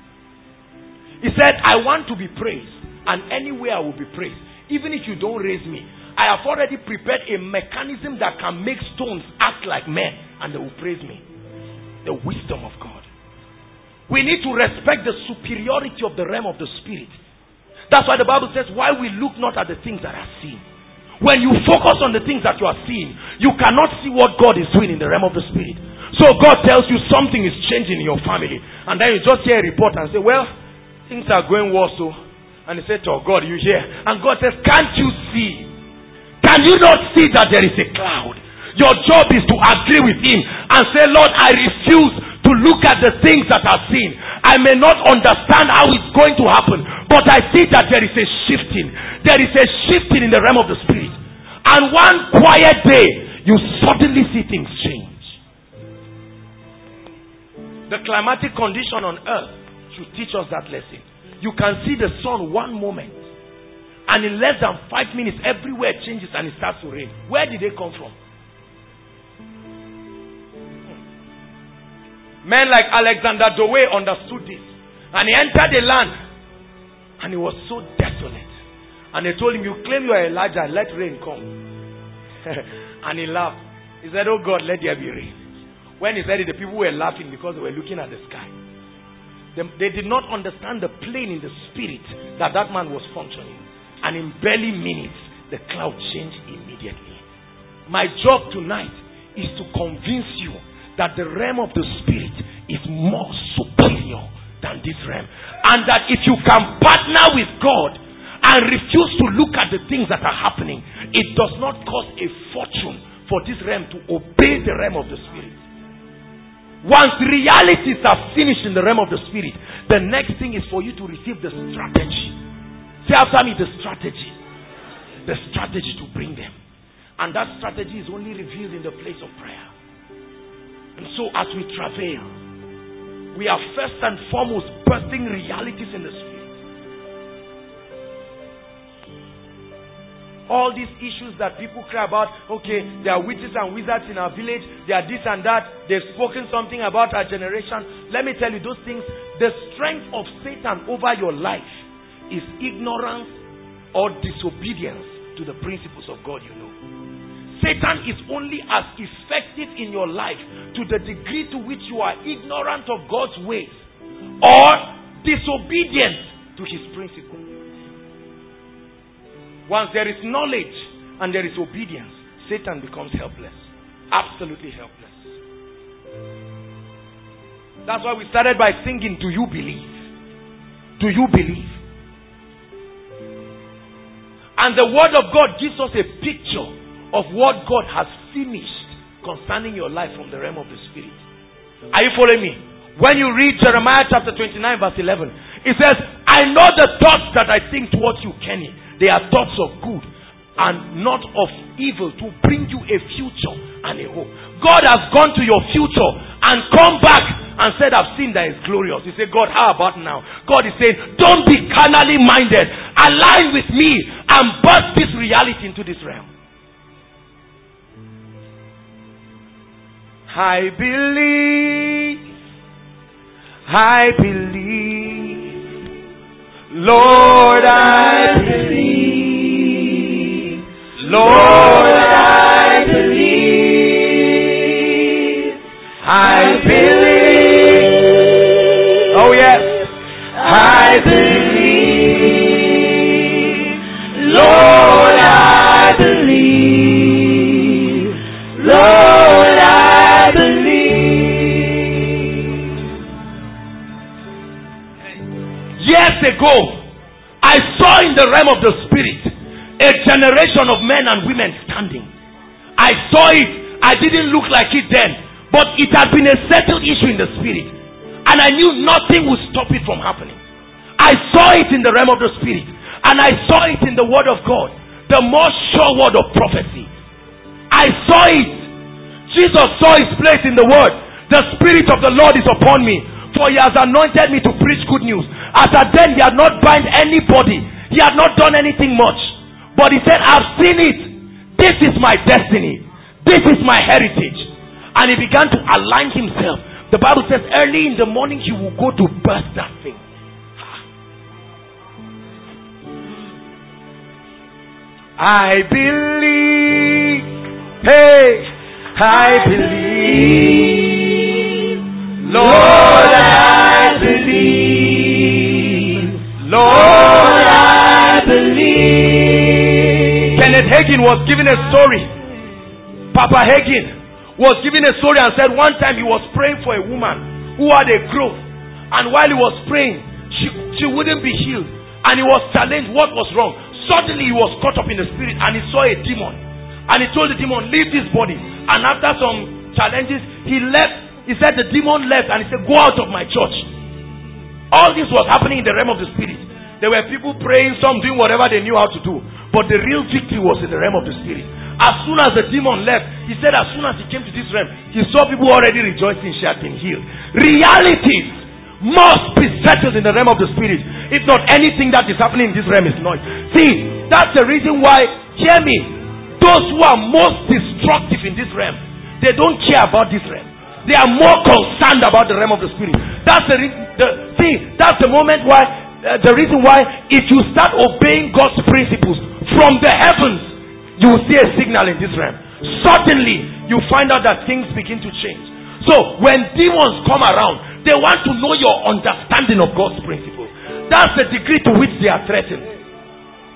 He said, I want to be praised, and anywhere I will be praised. Even if you don't raise me, I have already prepared a mechanism that can make stones act like men, and they will praise me. The wisdom of God. We need to respect the superiority of the realm of the Spirit. That's why the Bible says, why we look not at the things that are seen. When you focus on the things that you are seeing, you cannot see what God is doing in the realm of the Spirit. So God tells you something is changing in your family, and then you just hear a report and say, well, things are going worse. So, and he said, oh God, you hear? And God says, can't you see? Can you not see that there is a cloud? Your job is to agree with him and say, Lord, I refuse to look at the things that are seen. I may not understand how it's going to happen, but I see that there is a shifting. There is a shifting in the realm of the Spirit. And one quiet day, you suddenly see things change. The climatic condition on earth should teach us that lesson. You can see the sun one moment, and in less than 5 minutes, everywhere changes and it starts to rain. Where did they come from? Men like Alexander Dowie understood this. And he entered the land, and it was so desolate. And they told him, you claim you are Elijah, let rain come. And he laughed. He said, oh God, let there be rain. When he said it, the people were laughing because they were looking at the sky. They did not understand the plane in the spirit that man was functioning. And in barely minutes, the cloud changed immediately. My job tonight is to convince you that the realm of the spirit is more superior than this realm. And that if you can partner with God and refuse to look at the things that are happening, it does not cost a fortune for this realm to obey the realm of the spirit. Once realities are finished in the realm of the spirit, the next thing is for you to receive the strategy. Say after me, the strategy. The strategy to bring them. And that strategy is only revealed in the place of prayer. And so as we travail, we are first and foremost birthing realities in the spirit. All these issues that people cry about, okay, there are witches and wizards in our village, they are this and that, they've spoken something about our generation. Let me tell you, those things, the strength of Satan over your life is ignorance or disobedience to the principles of God, you know. Satan is only as effective in your life to the degree to which you are ignorant of God's ways or disobedient to his principles. Once there is knowledge and there is obedience, Satan becomes helpless. Absolutely helpless. That's why we started by singing, do you believe? Do you believe? And the word of God gives us a picture of what God has finished concerning your life from the realm of the spirit. Are you following me? When you read Jeremiah chapter 29 verse 11, it says, I know the thoughts that I think towards you, Kenny. They are thoughts of good and not of evil, to bring you a future and a hope. God has gone to your future and come back and said, I've seen that it's glorious. You say, God, how about now? God is saying, don't be carnally minded. Align with me and birth this reality into this realm. I believe, Lord, I believe, Lord, I believe, oh yes, I believe, Lord, I believe, Lord, I believe. Years ago, I saw in the realm of the spirit a generation of men and women standing. I saw it. I didn't look like it then, but it had been a settled issue in the spirit, and I knew nothing would stop it from happening. I saw it in the realm of the spirit, and I saw it in the word of God, the more sure word of prophecy. I saw it. Jesus saw his place in the word. The Spirit of the Lord is upon me, for he has anointed me to preach good news. As at then, he had not bound anybody. He had not done anything much. But he said, I've seen it. This is my destiny. This is my heritage. And he began to align himself. The Bible says early in the morning he will go to birth that thing. I believe. Hey, I believe. Lord, I believe. Lord, I believe. Kenneth Hagin was given a story. Papa Hagin was given a story and said one time he was praying for a woman who had a growth, and while he was praying, she wouldn't be healed, and he was challenged what was wrong. Suddenly he was caught up in the spirit and he saw a demon, and he told the demon, leave this body. And after some challenges, he left. He said the demon left, and he said, go out of my church. All this was happening in the realm of the spirit. There were people praying, some doing whatever they knew how to do, but the real victory was in the realm of the spirit. As soon as the demon left, he said as soon as he came to this realm, he saw people already rejoicing she had been healed. Realities must be settled in the realm of the spirit. If not, anything that is happening in this realm is noise. See, that's the reason why, hear me, those who are most destructive in this realm, they don't care about this realm. They are more concerned about the realm of the spirit. That's that's the moment why, the reason why, if you start obeying God's principles from the heavens, you will see a signal in this realm. Suddenly, you find out that things begin to change. So, when demons come around, they want to know your understanding of God's principles. That's the degree to which they are threatened.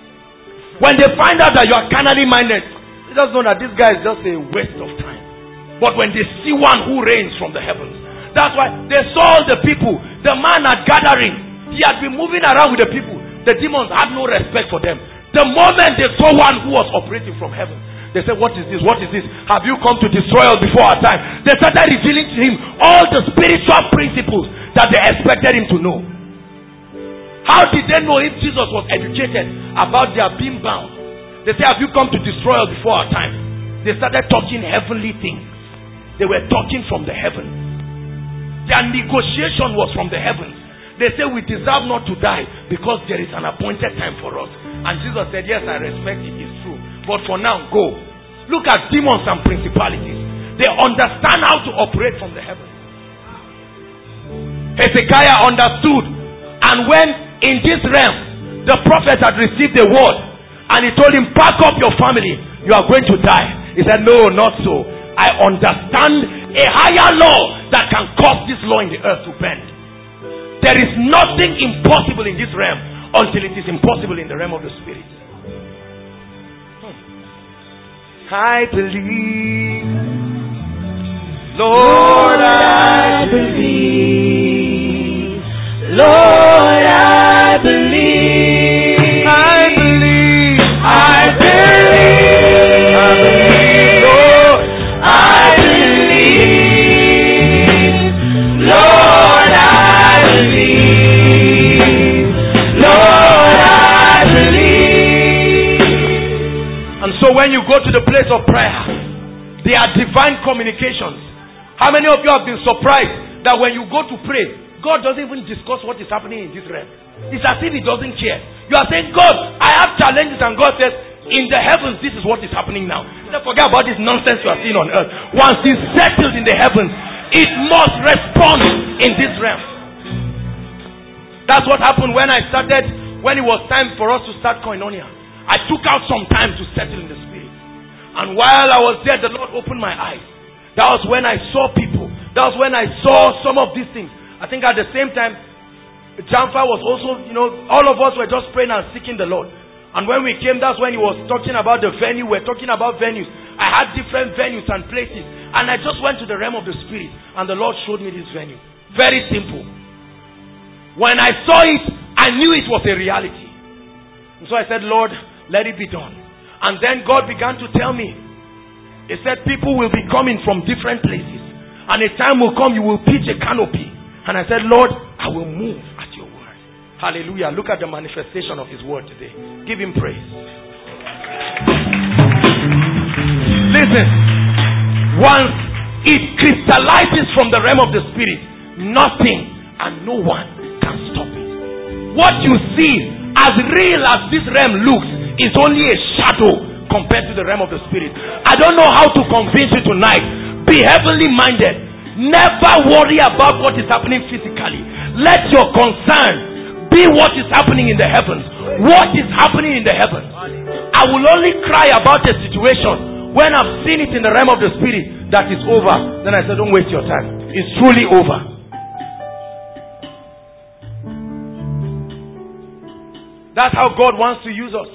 When they find out that you are carnally minded, they just know that this guy is just a waste of time. But when they see one who reigns from the heavens, that's why they saw the people. The man at gathering, he had been moving around with the people. The demons had no respect for them. The moment they saw one who was operating from heaven, they said, what is this? What is this? Have you come to destroy us before our time? They started revealing to him all the spiritual principles that they expected him to know. How did they know if Jesus was educated about their being bound? They said, have you come to destroy us before our time? They started talking heavenly things. They were talking from the heavens. Their negotiation was from the heavens. They say we deserve not to die because there is an appointed time for us. And Jesus said, yes, I respect it, it's true. But for now, go. Look at demons and principalities. They understand how to operate from the heavens. Hezekiah understood. And when in this realm, the prophet had received a word, and he told him, pack up your family, you are going to die. He said, no, not so. I understand a higher law that can cause this law in the earth to bend. There is nothing impossible in this realm until it is impossible in the realm of the spirit. I believe, Lord, I believe, Lord, I believe, I believe, I believe, I believe, Lord, I believe, Lord, I believe, Lord, I believe. And so when you go to the place of prayer, there are divine communications. How many of you have been surprised that when you go to pray, God doesn't even discuss what is happening in this realm? It's as if He doesn't care. You are saying, God, I have challenges, and God says, in the heavens, this is what is happening now. Don't forget about this nonsense you are seeing on earth. Once it's settled in the heavens, it must respond in this realm. That's what happened when when it was time for us to start Koinonia. I took out some time to settle in the spirit. And while I was there, the Lord opened my eyes. That was when I saw people. That was when I saw some of these things. I think at the same time, Jamfa was also, all of us were just praying and seeking the Lord. And when we came, that's when he was talking about the venue. We're talking about venues. I had different venues and places. And I just went to the realm of the spirit. And the Lord showed me this venue. Very simple. When I saw it, I knew it was a reality. And so I said, Lord, let it be done. And then God began to tell me. He said, people will be coming from different places. And a time will come, you will pitch a canopy. And I said, Lord, I will move at your word. Hallelujah. Look at the manifestation of His word today. Give Him praise. Listen. Once it crystallizes from the realm of the spirit, nothing and no one can stop it. What you see, as real as this realm looks, is only a shadow compared to the realm of the spirit. I don't know how to convince you tonight. Be heavenly minded. Never worry about what is happening physically. Let your concern be what is happening in the heavens. What is happening in the heavens? I will only cry about a situation when I've seen it in the realm of the spirit that is over. Then I said, don't waste your time. It's truly over. That's how God wants to use us.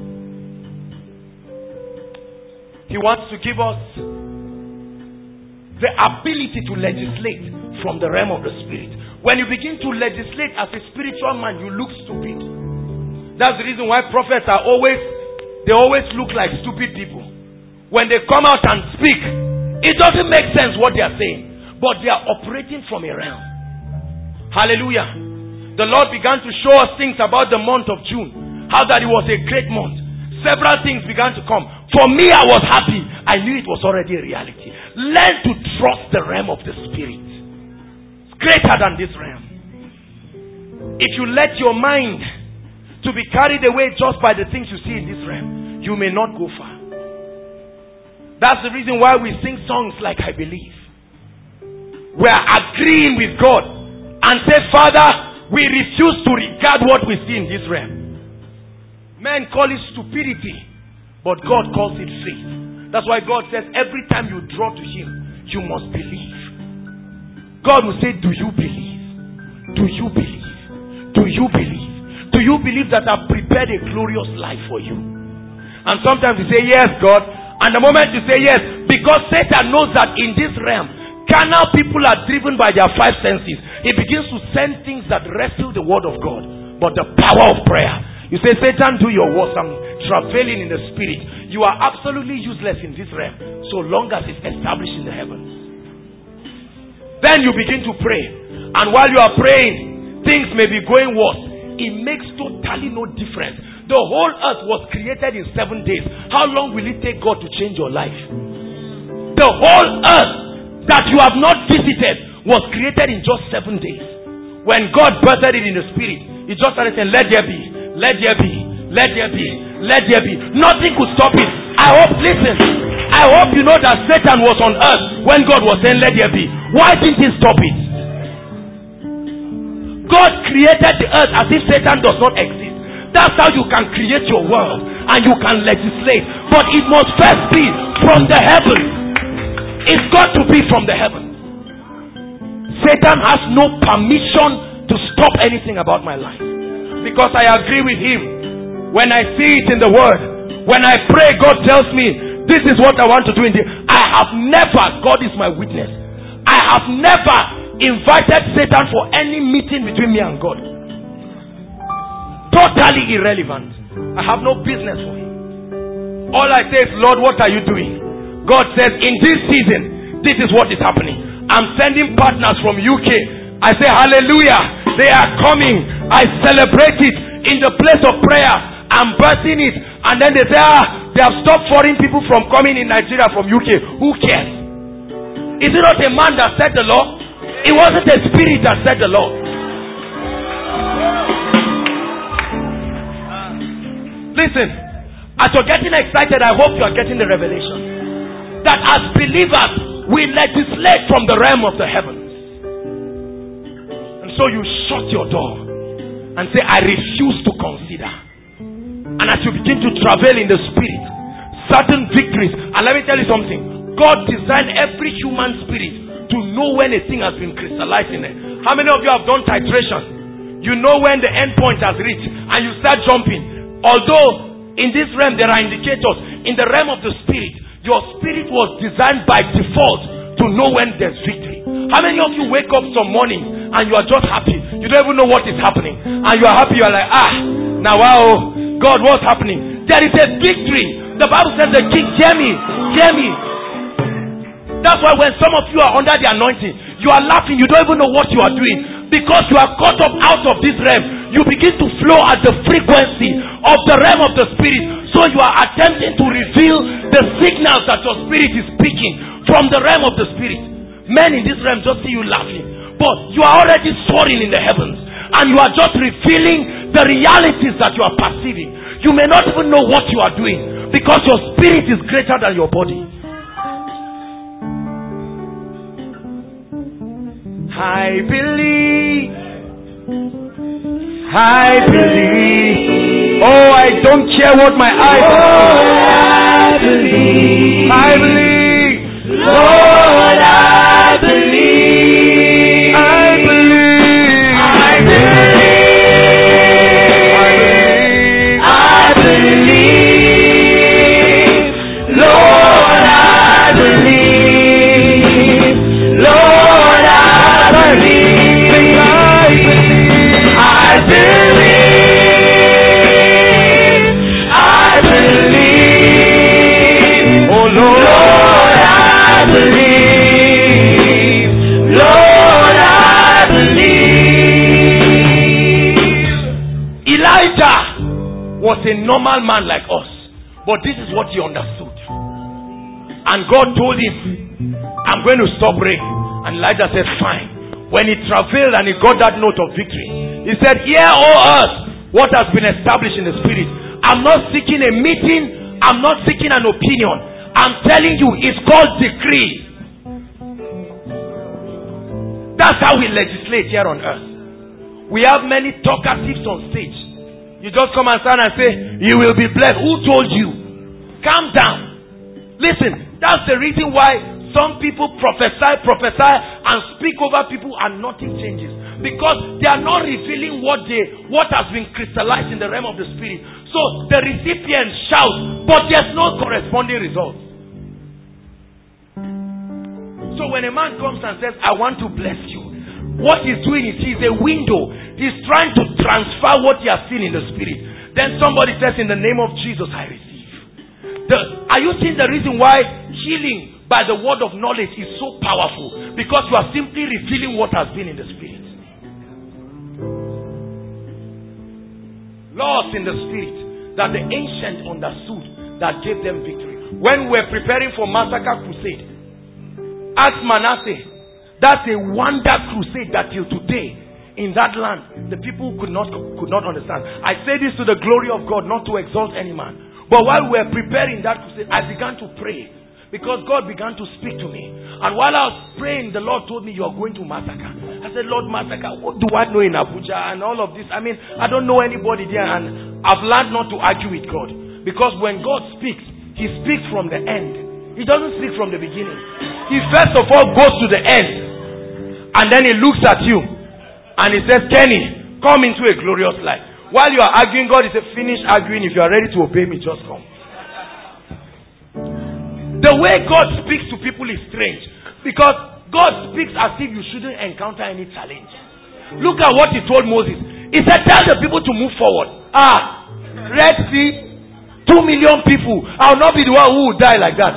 He wants to give us the ability to legislate from the realm of the spirit. When you begin to legislate as a spiritual man, you look stupid. That's the reason why prophets they always look like stupid people. When they come out and speak, it doesn't make sense what they are saying, but they are operating from a realm. Hallelujah. The Lord began to show us things about the month of June, how that it was a great month. Several things began to come. For me, I was happy. I knew it was already a reality. Learn to trust the realm of the spirit. It's greater than this realm. If you let your mind to be carried away just by the things you see in this realm, you may not go far. That's the reason why we sing songs like I Believe. We are agreeing with God and say, Father, we refuse to regard what we see in this realm. Men call it stupidity, but God calls it faith. That's why God says every time you draw to Him, you must believe. God will say, do you believe? Do you believe? Do you believe? Do you believe that I've prepared a glorious life for you? And sometimes you say, yes, God, And the moment you say yes, because Satan knows that in this realm, carnal people are driven by their five senses. He begins to send things that wrestle the word of God. But the power of prayer. You say, Satan, do your work. I'm traveling in the spirit. You are absolutely useless in this realm, so long as it's established in the heavens. Then you begin to pray. And while you are praying, things may be going worse. It makes totally no difference. The whole earth was created in 7 days. How long will it take God to change your life? The whole earth that you have not visited was created in just 7 days. When God birthed it in the spirit, He just started saying, let there be, let there be, let there be, let there be. Nothing could stop it. I hope you know that Satan was on earth when God was saying, let there be. Why didn't He stop it? God created the earth as if Satan does not exist. That's how you can create your world and you can legislate. But it must first be from the heavens. It's got to be from the heavens. Satan has no permission to stop anything about my life. Because I agree with him. When I see it in the word, when I pray, God tells me, this is what I want to do in the... I have never, God is my witness, I have never invited Satan for any meeting between me and God. Totally irrelevant. I have no business for him. All I say is, Lord, what are you doing? God says, in this season, this is what is happening. I'm sending partners from UK. I say, hallelujah, they are coming. I celebrate it in the place of prayer. I'm birthing it. And then they say, they have stopped foreign people from coming in Nigeria from UK. Who cares? Is it not a man that set the law? It wasn't a spirit that set the law. Listen, as you're getting excited, I hope you are getting the revelation that as believers, we legislate from the realm of the heavens. And so you shut your door and say, I refuse to consider. And as you begin to travel in the spirit, certain victories, and let me tell you something, God designed every human spirit to know when a thing has been crystallized in it. How many of you have done titration? You know when the end point has reached and you start jumping. Although in this realm there are indicators, in the realm of the spirit, your spirit was designed by default to know when there's victory. How many of you wake up some morning and you are just happy? You don't even know what is happening. And you are happy, you are like, now wow, God, what's happening? There is a victory. The Bible says the king, hear me. That's why when some of you are under the anointing, you are laughing, you don't even know what you are doing. Because you are caught up out of this realm, you begin to flow at the frequency of the realm of the spirit. So you are attempting to reveal the signals that your spirit is speaking from the realm of the spirit. Men in this realm just see you laughing, but you are already soaring in the heavens, and you are just revealing the realities that you are perceiving. You may not even know what you are doing because your spirit is greater than your body. I believe. Oh, I don't care what my eyes are. I believe. Lord, I believe. I believe. I believe. I believe. Lord, I believe. Lord, I believe. I believe. Oh Lord, I believe. Lord, I believe. Elijah was a normal man like us, but this is what he understood. And God told him, I'm going to stop rain. And Elijah said, fine. When he traveled and he got that note of victory, he said, hear, O earth, what has been established in the spirit. I'm not seeking a meeting. I'm not seeking an opinion. I'm telling you, it's called decree. That's how we legislate here on earth. We have many talkatives on stage. You just come and stand and say, you will be blessed. Who told you? Calm down. Listen, that's the reason why some people prophesy and speak over people and nothing changes. Because they are not revealing what has been crystallized in the realm of the spirit. So the recipient shouts, but there's no corresponding result. So when a man comes and says, I want to bless you, what he's doing is he's a window. He's trying to transfer what he has seen in the spirit. Then somebody says, in the name of Jesus, I receive. Are you seeing the reason why healing by the word of knowledge is so powerful? Because you are simply revealing what has been in the spirit. Laws in the spirit that the ancient understood that gave them victory. When we were preparing for Massacre Crusade, ask Manasseh, that's a wonder crusade that till today in that land the people could not understand. I say this to the glory of God, not to exalt any man. But while we were preparing that crusade, I began to pray because God began to speak to me. And while I was praying, the Lord told me, you are going to Massacre. I said, Lord, Massacre, what do I know in Abuja and all of this? I mean, I don't know anybody there, and I've learned not to argue with God. Because when God speaks, He speaks from the end. He doesn't speak from the beginning. He first of all goes to the end. And then He looks at you and He says, Kenny, come into a glorious light. While you are arguing, God is saying, finish arguing. If you are ready to obey me, just come. The way God speaks to people is strange. Because God speaks as if you shouldn't encounter any challenge. Look at what He told Moses. He said, tell the people to move forward. Red Sea, 2 million people. I will not be the one who will die like that.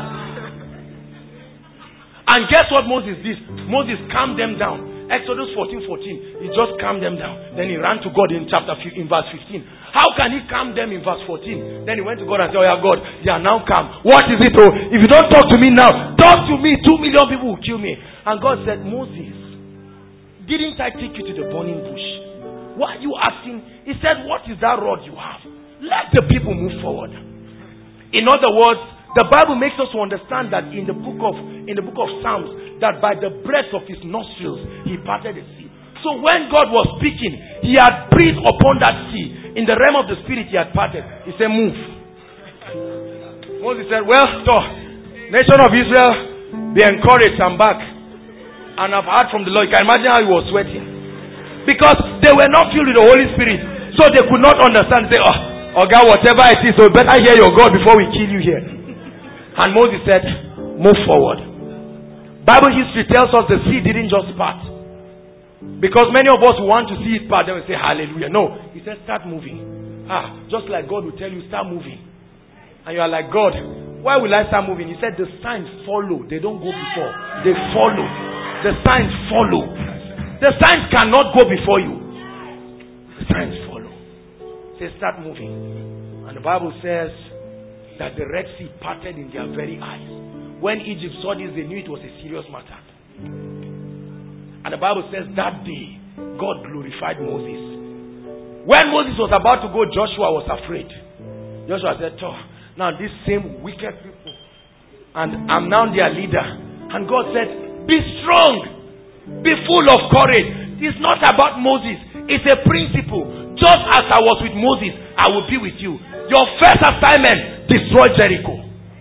And guess what Moses did? Moses calmed them down. Exodus 14:14. He just calmed them down. Then he ran to God in verse 15. How can he calm them in verse 14? Then he went to God and said, oh yeah, God, they are now calm. What is it? Oh, if you don't talk to me now, talk to me. 2 million people will kill me. And God said, Moses, didn't I take you to the burning bush? Why are you asking? He said, what is that rod you have? Let the people move forward. In other words, the Bible makes us to understand that in the book of Psalms, that by the breath of His nostrils, He parted the sea. So when God was speaking, He had breathed upon that sea. In the realm of the spirit, He had parted. He said, move. Moses said, well, nation of Israel, be encouraged, I'm back. And I've heard from the Lord. You can imagine how he was sweating. Because they were not filled with the Holy Spirit. So they could not understand. Say, oh God, whatever it is, so better hear your God before we kill you here. And Moses said, move forward. Bible history tells us the sea didn't just part. Because many of us want to see it part, then we say hallelujah. No, He said start moving. Just like God will tell you, start moving. And you are like, God, why will I start moving? He said the signs follow. They don't go before. They follow. The signs follow. The signs cannot go before you. The signs follow. Say start moving. And the Bible says that the Red Sea parted in their very eyes. When Egypt saw this, they knew it was a serious matter. And the Bible says that day, God glorified Moses. When Moses was about to go, Joshua was afraid. Joshua said, now these same wicked people, and I'm now their leader. And God said, be strong, be full of courage. It's not about Moses, it's a principle. Just as I was with Moses, I will be with you. Your first assignment, destroy Jericho.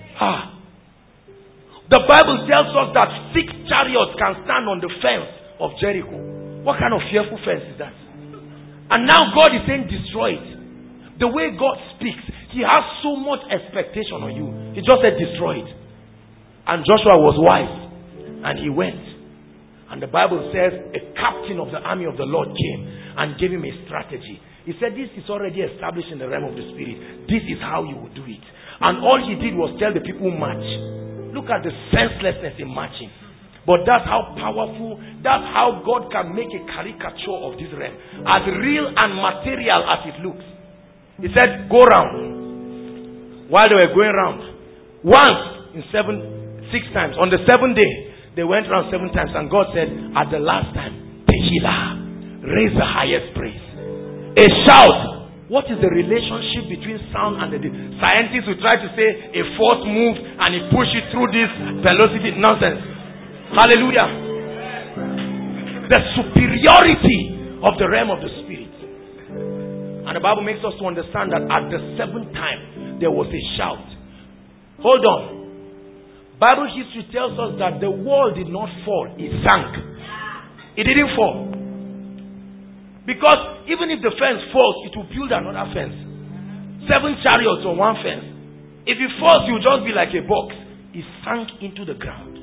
The Bible tells us that 6 chariots can stand on the fence of Jericho. What kind of fearful fence is that? And now God is saying destroy it. The way God speaks, He has so much expectation on you. He just said destroy it. And Joshua was wise. And he went. And the Bible says a captain of the army of the Lord came and gave him a strategy. He said this is already established in the realm of the spirit. This is how you will do it. And all he did was tell the people march. Look at the senselessness in marching. But that's how powerful, that's how God can make a caricature of this realm. As real and material as it looks. He said, go round. While they were going round. Once in 6 times. On the 7th day, they went round 7 times. And God said, at the last time, Tehillah, raise the highest praise. A shout. What is the relationship between sound and the scientists will try to say a force moved and it pushed it through this velocity? Nonsense. Hallelujah. The superiority of the realm of the spirit. And the Bible makes us to understand that at the 7th time there was a shout. Hold on. Bible history tells us that the wall did not fall, it sank. It didn't fall. Because even if the fence falls, it will build another fence. 7 chariots on one fence. If it falls, it will just be like a box. It sank into the ground.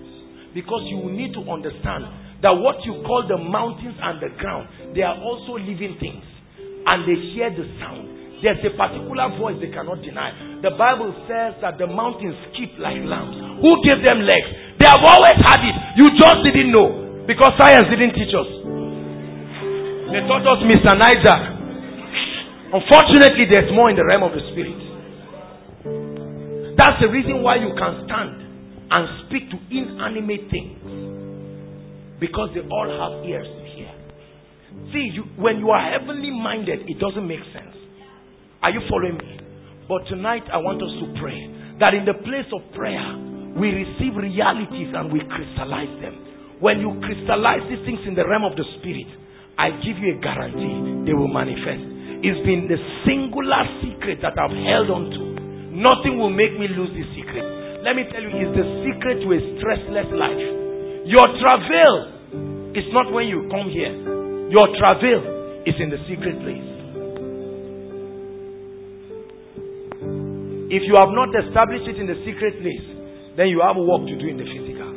Because you will need to understand that what you call the mountains and the ground, they are also living things. And they hear the sound. There's a particular voice they cannot deny. The Bible says that the mountains skip like lambs. Who gave them legs? They have always had it. You just didn't know. Because science didn't teach us. They taught us Mr. Isaac. Unfortunately, there's more in the realm of the spirit. That's the reason why you can stand and speak to inanimate things. Because they all have ears to hear. See, when you are heavenly minded, it doesn't make sense. Are you following me? But tonight I want us to pray that in the place of prayer, we receive realities and we crystallize them. When you crystallize these things in the realm of the spirit, I give you a guarantee they will manifest. It's been the singular secret that I've held on to. Nothing will make me lose this secret. Let me tell you, it's the secret to a stressless life. Your travail is not when you come here. Your travail is in the secret place. If you have not established it in the secret place, then you have work to do in the physical.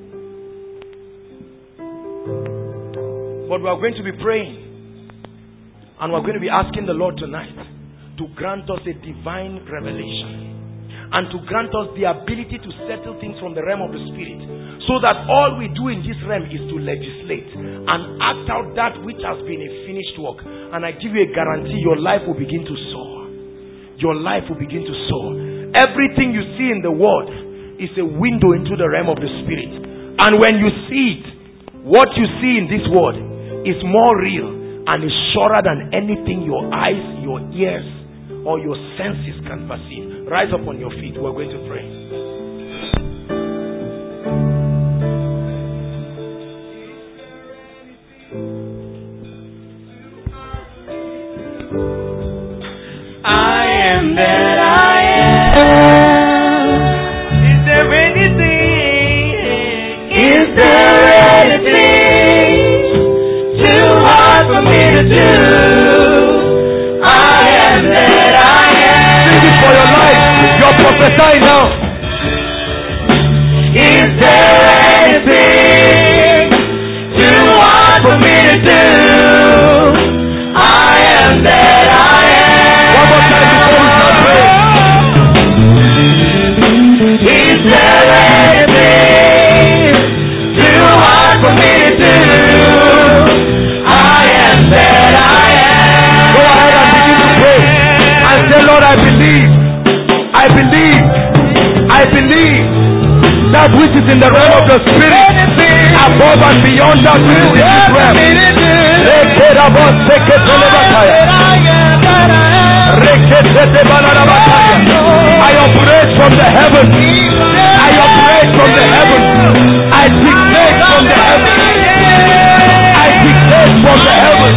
But we are going to be praying. And we are going to be asking the Lord tonight to grant us a divine revelation. And to grant us the ability to settle things from the realm of the spirit. So that all we do in this realm is to legislate and act out that which has been a finished work. And I give you a guarantee, your life will begin to soar. Your life will begin to soar. Everything you see in the world is a window into the realm of the spirit. And when you see it, what you see in this world is more real and is surer than anything your eyes, your ears, or your senses can perceive. Rise up on your feet. We're going to pray. I am that I am. Is there anything? Is there anything too hard for me to do? I am that I am. Sing it for your life. You're prophesying now. Is there anything too hard for me to do? I am that I am. One more time before we start praying. Is there anything too hard for me to do? I am that I am. Go ahead and begin to pray. And say, Lord, I believe. I believe. I believe. That which is in the realm of the spirit, above and beyond that which is in this realm. I operate from the heavens. I operate from the heavens. I dictate from the heavens. I dictate from the heavens.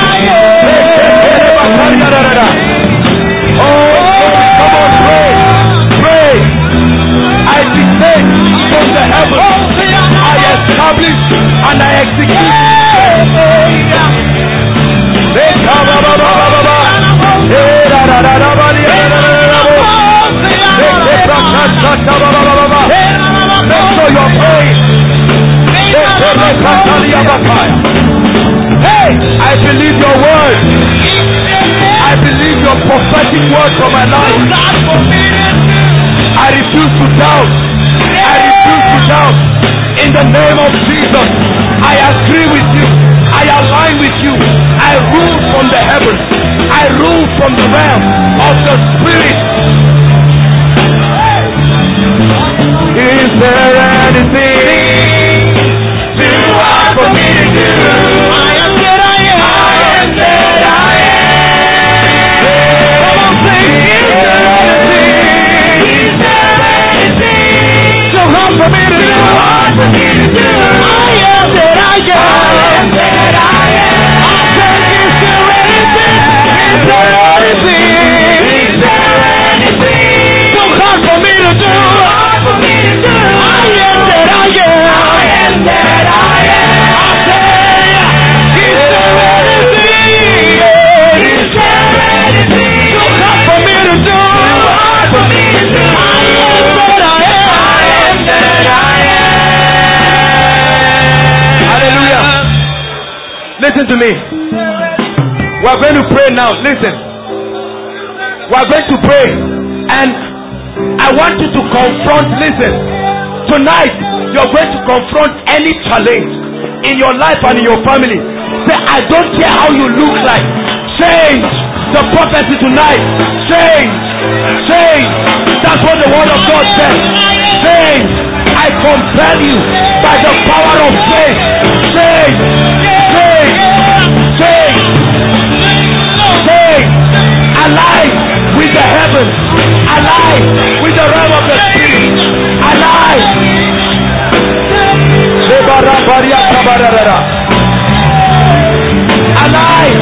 Oh, come on, pray. Pray. I dictate from the heavens. I establish and I execute. Make sure you're praying. Hey, I believe your word. I believe your prophetic word for my life. I refuse to doubt. I refuse to doubt. In the name of Jesus, I agree with you. I align with you. I rule from the heavens. I rule from the realm of the spirit. Is there anything too hard for me to do? I am that I am. I am that I am. Come on, say, is there anything? Is there anything too hard for me to do? Hard for me to do? I am that I am. I am that I am. I said, is there anything? Is there anything? Is there anything too hard for me to do? Hard for me to do? I am that I am. I am that I am. I say, is there anything? Is there anything too hard for me to do? Hard for me to do? I am that I am. I am that I am. Listen to me. We're going to pray now. Listen. We're going to pray. And I want you to confront, listen. Tonight, you're going to confront any challenge in your life and in your family. Say, I don't care how you look like. Change the prophecy tonight. Change. Change. That's what the word of God says. Change. I compel you by the power of faith. Change. Change. Change. Change. Alive with the heavens. Alive with the realm of the spirit. Alive. Alive.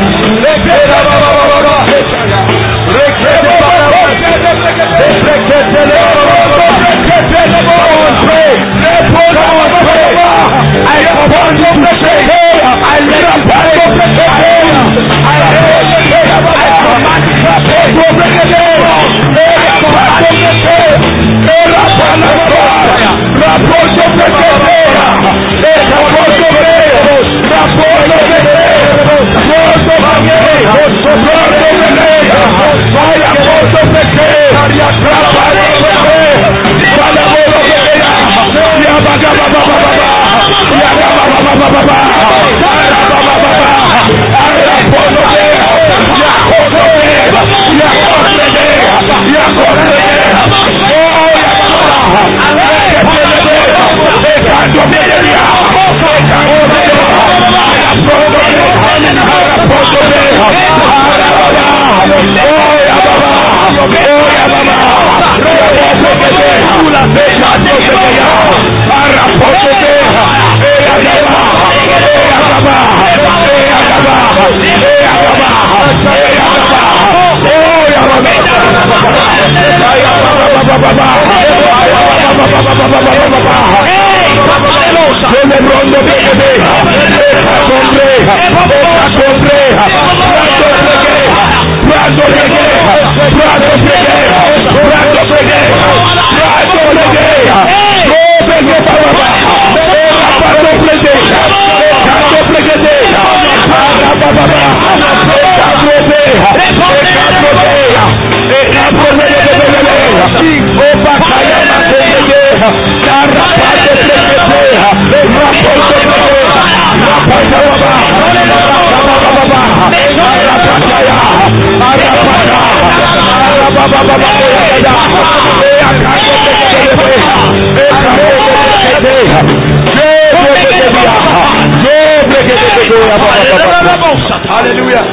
Hallelujah.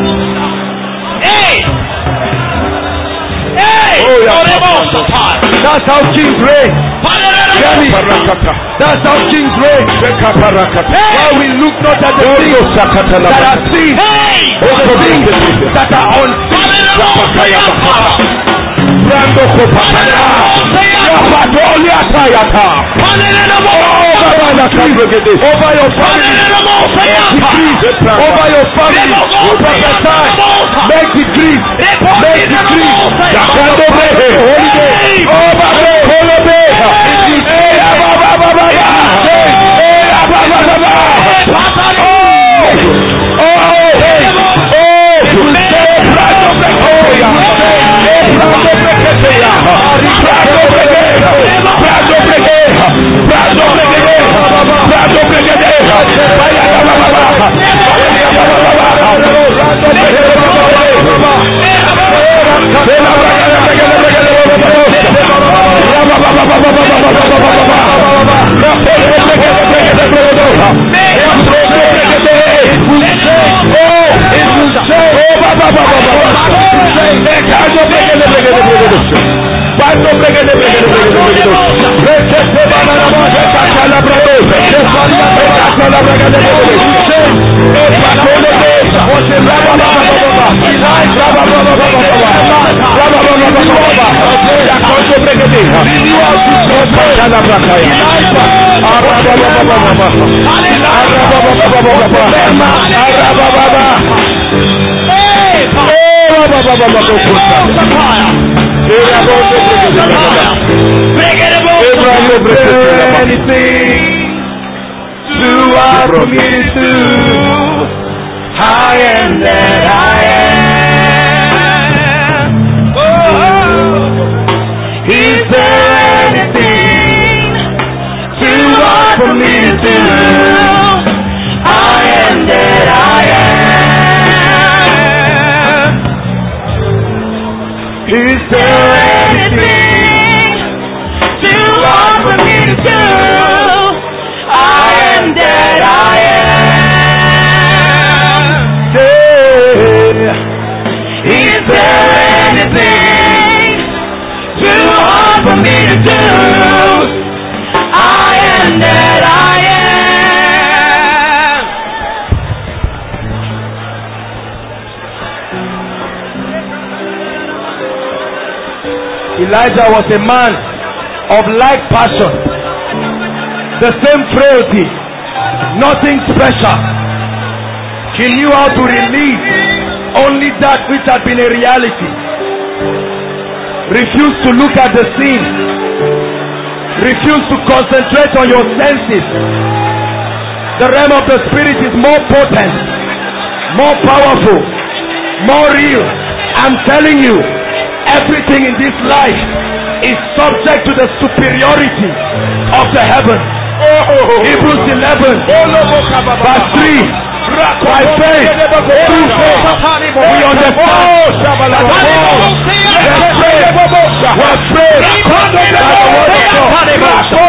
Hey! Hey! That's how kings reign. That's how kings reign. Why we look not at the things that are seen, but the things that are unseen. Over your family, over your family, prophesy, make decrees, do what for me to do. I am that I am. Oh, is there anything too hard for me to do? I am that I am. Is there anything too hard for me to do? I am that I am. Is there anything too hard for me to do? I am that I am. Elijah was a man of like passion, the same frailty, nothing special. He knew how to release only that which had been a reality. Refuse to look at the scene. Refuse to concentrate on your senses. The realm of the spirit is more potent, more powerful, more real. I'm telling you, everything in this life is subject to the superiority of the heaven. Hebrews 11 verse 3. By faith, through faith, we understand that the world, we're afraid that the word of God, through faith, we understand that the word of God is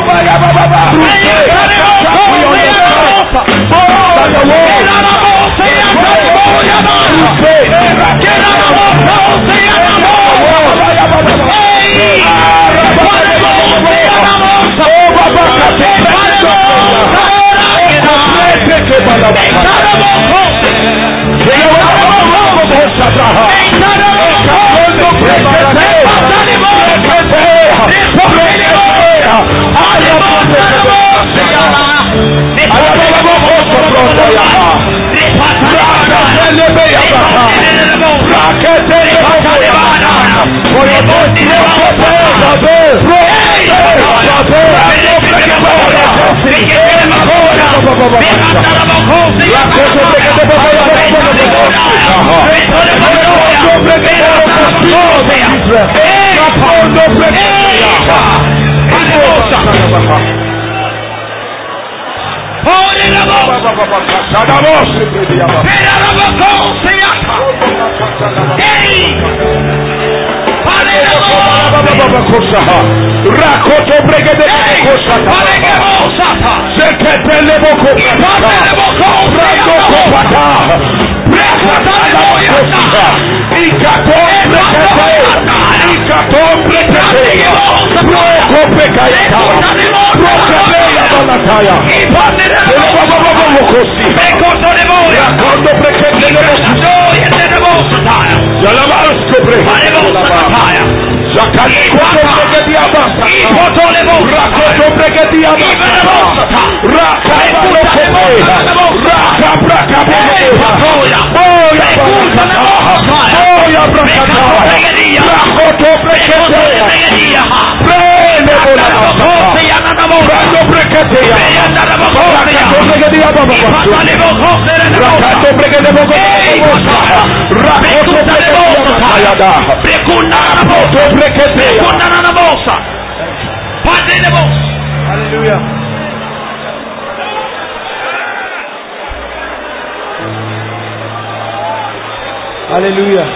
Hallelujah.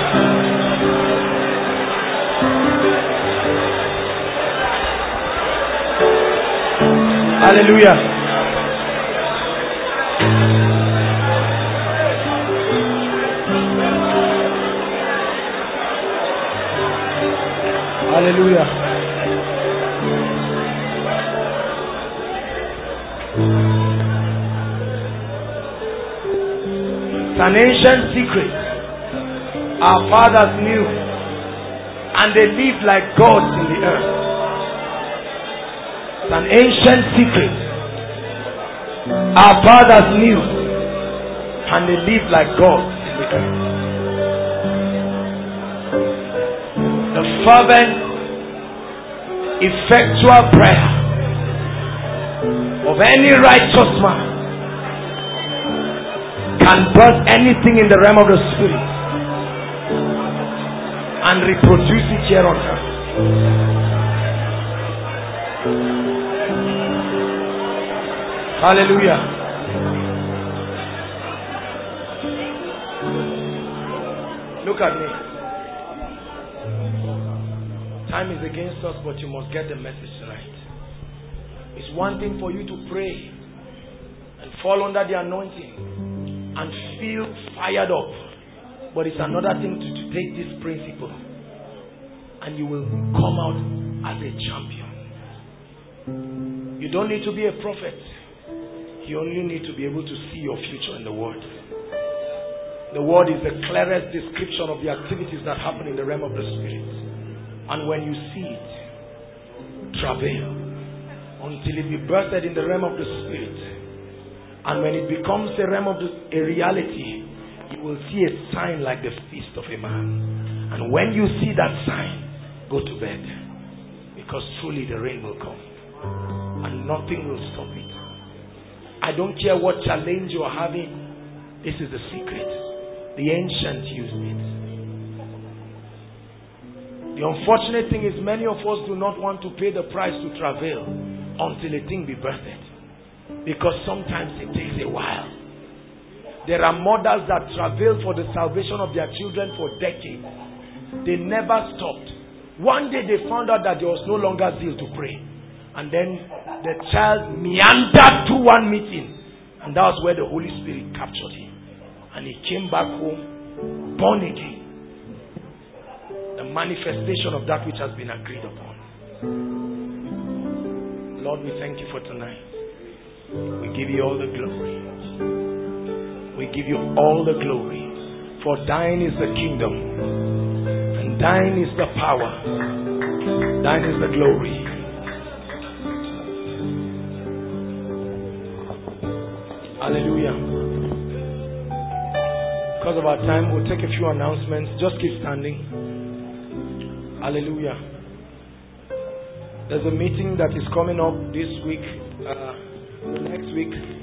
Hallelujah. Hallelujah. It's an ancient secret. Our fathers knew, and they lived like gods in the earth. It's an ancient secret. Our fathers knew, and they lived like gods in the earth. The fervent, effectual prayer of any righteous man can birth anything in the realm of the spirit and reproduce it here on earth. Hallelujah. Look at me. Time is against us, but you must get the message right. It's one thing for you to pray and fall under the anointing and feel fired up, but it's another thing to take this principle and you will come out as a champion. You don't need to be a prophet. You only need to be able to see your future in the Word. The Word is the clearest description of the activities that happen in the realm of the Spirit. And when you see it, travail until it be birthed in the realm of the Spirit. And when it becomes a realm of a reality, you will see a sign like the fist of a man. And when you see that sign, go to bed. Because truly the rain will come. And nothing will stop it. I don't care what challenge you are having. This is the secret. The ancient used it. The unfortunate thing is many of us do not want to pay the price to travail until a thing be birthed. Because sometimes it takes a while. There are mothers that travail for the salvation of their children for decades. They never stopped. One day they found out that there was no longer zeal to pray. And then the child meandered through one meeting. And that was where the Holy Spirit captured him. And he came back home, born again. The manifestation of that which has been agreed upon. Lord, we thank you for tonight. We give you all the glory. We give you all the glory. For thine is the kingdom. And thine is the power. Thine is the glory. Hallelujah. Because of our time, we'll take a few announcements. Just keep standing. Hallelujah. There's a meeting that is coming up this week, next week.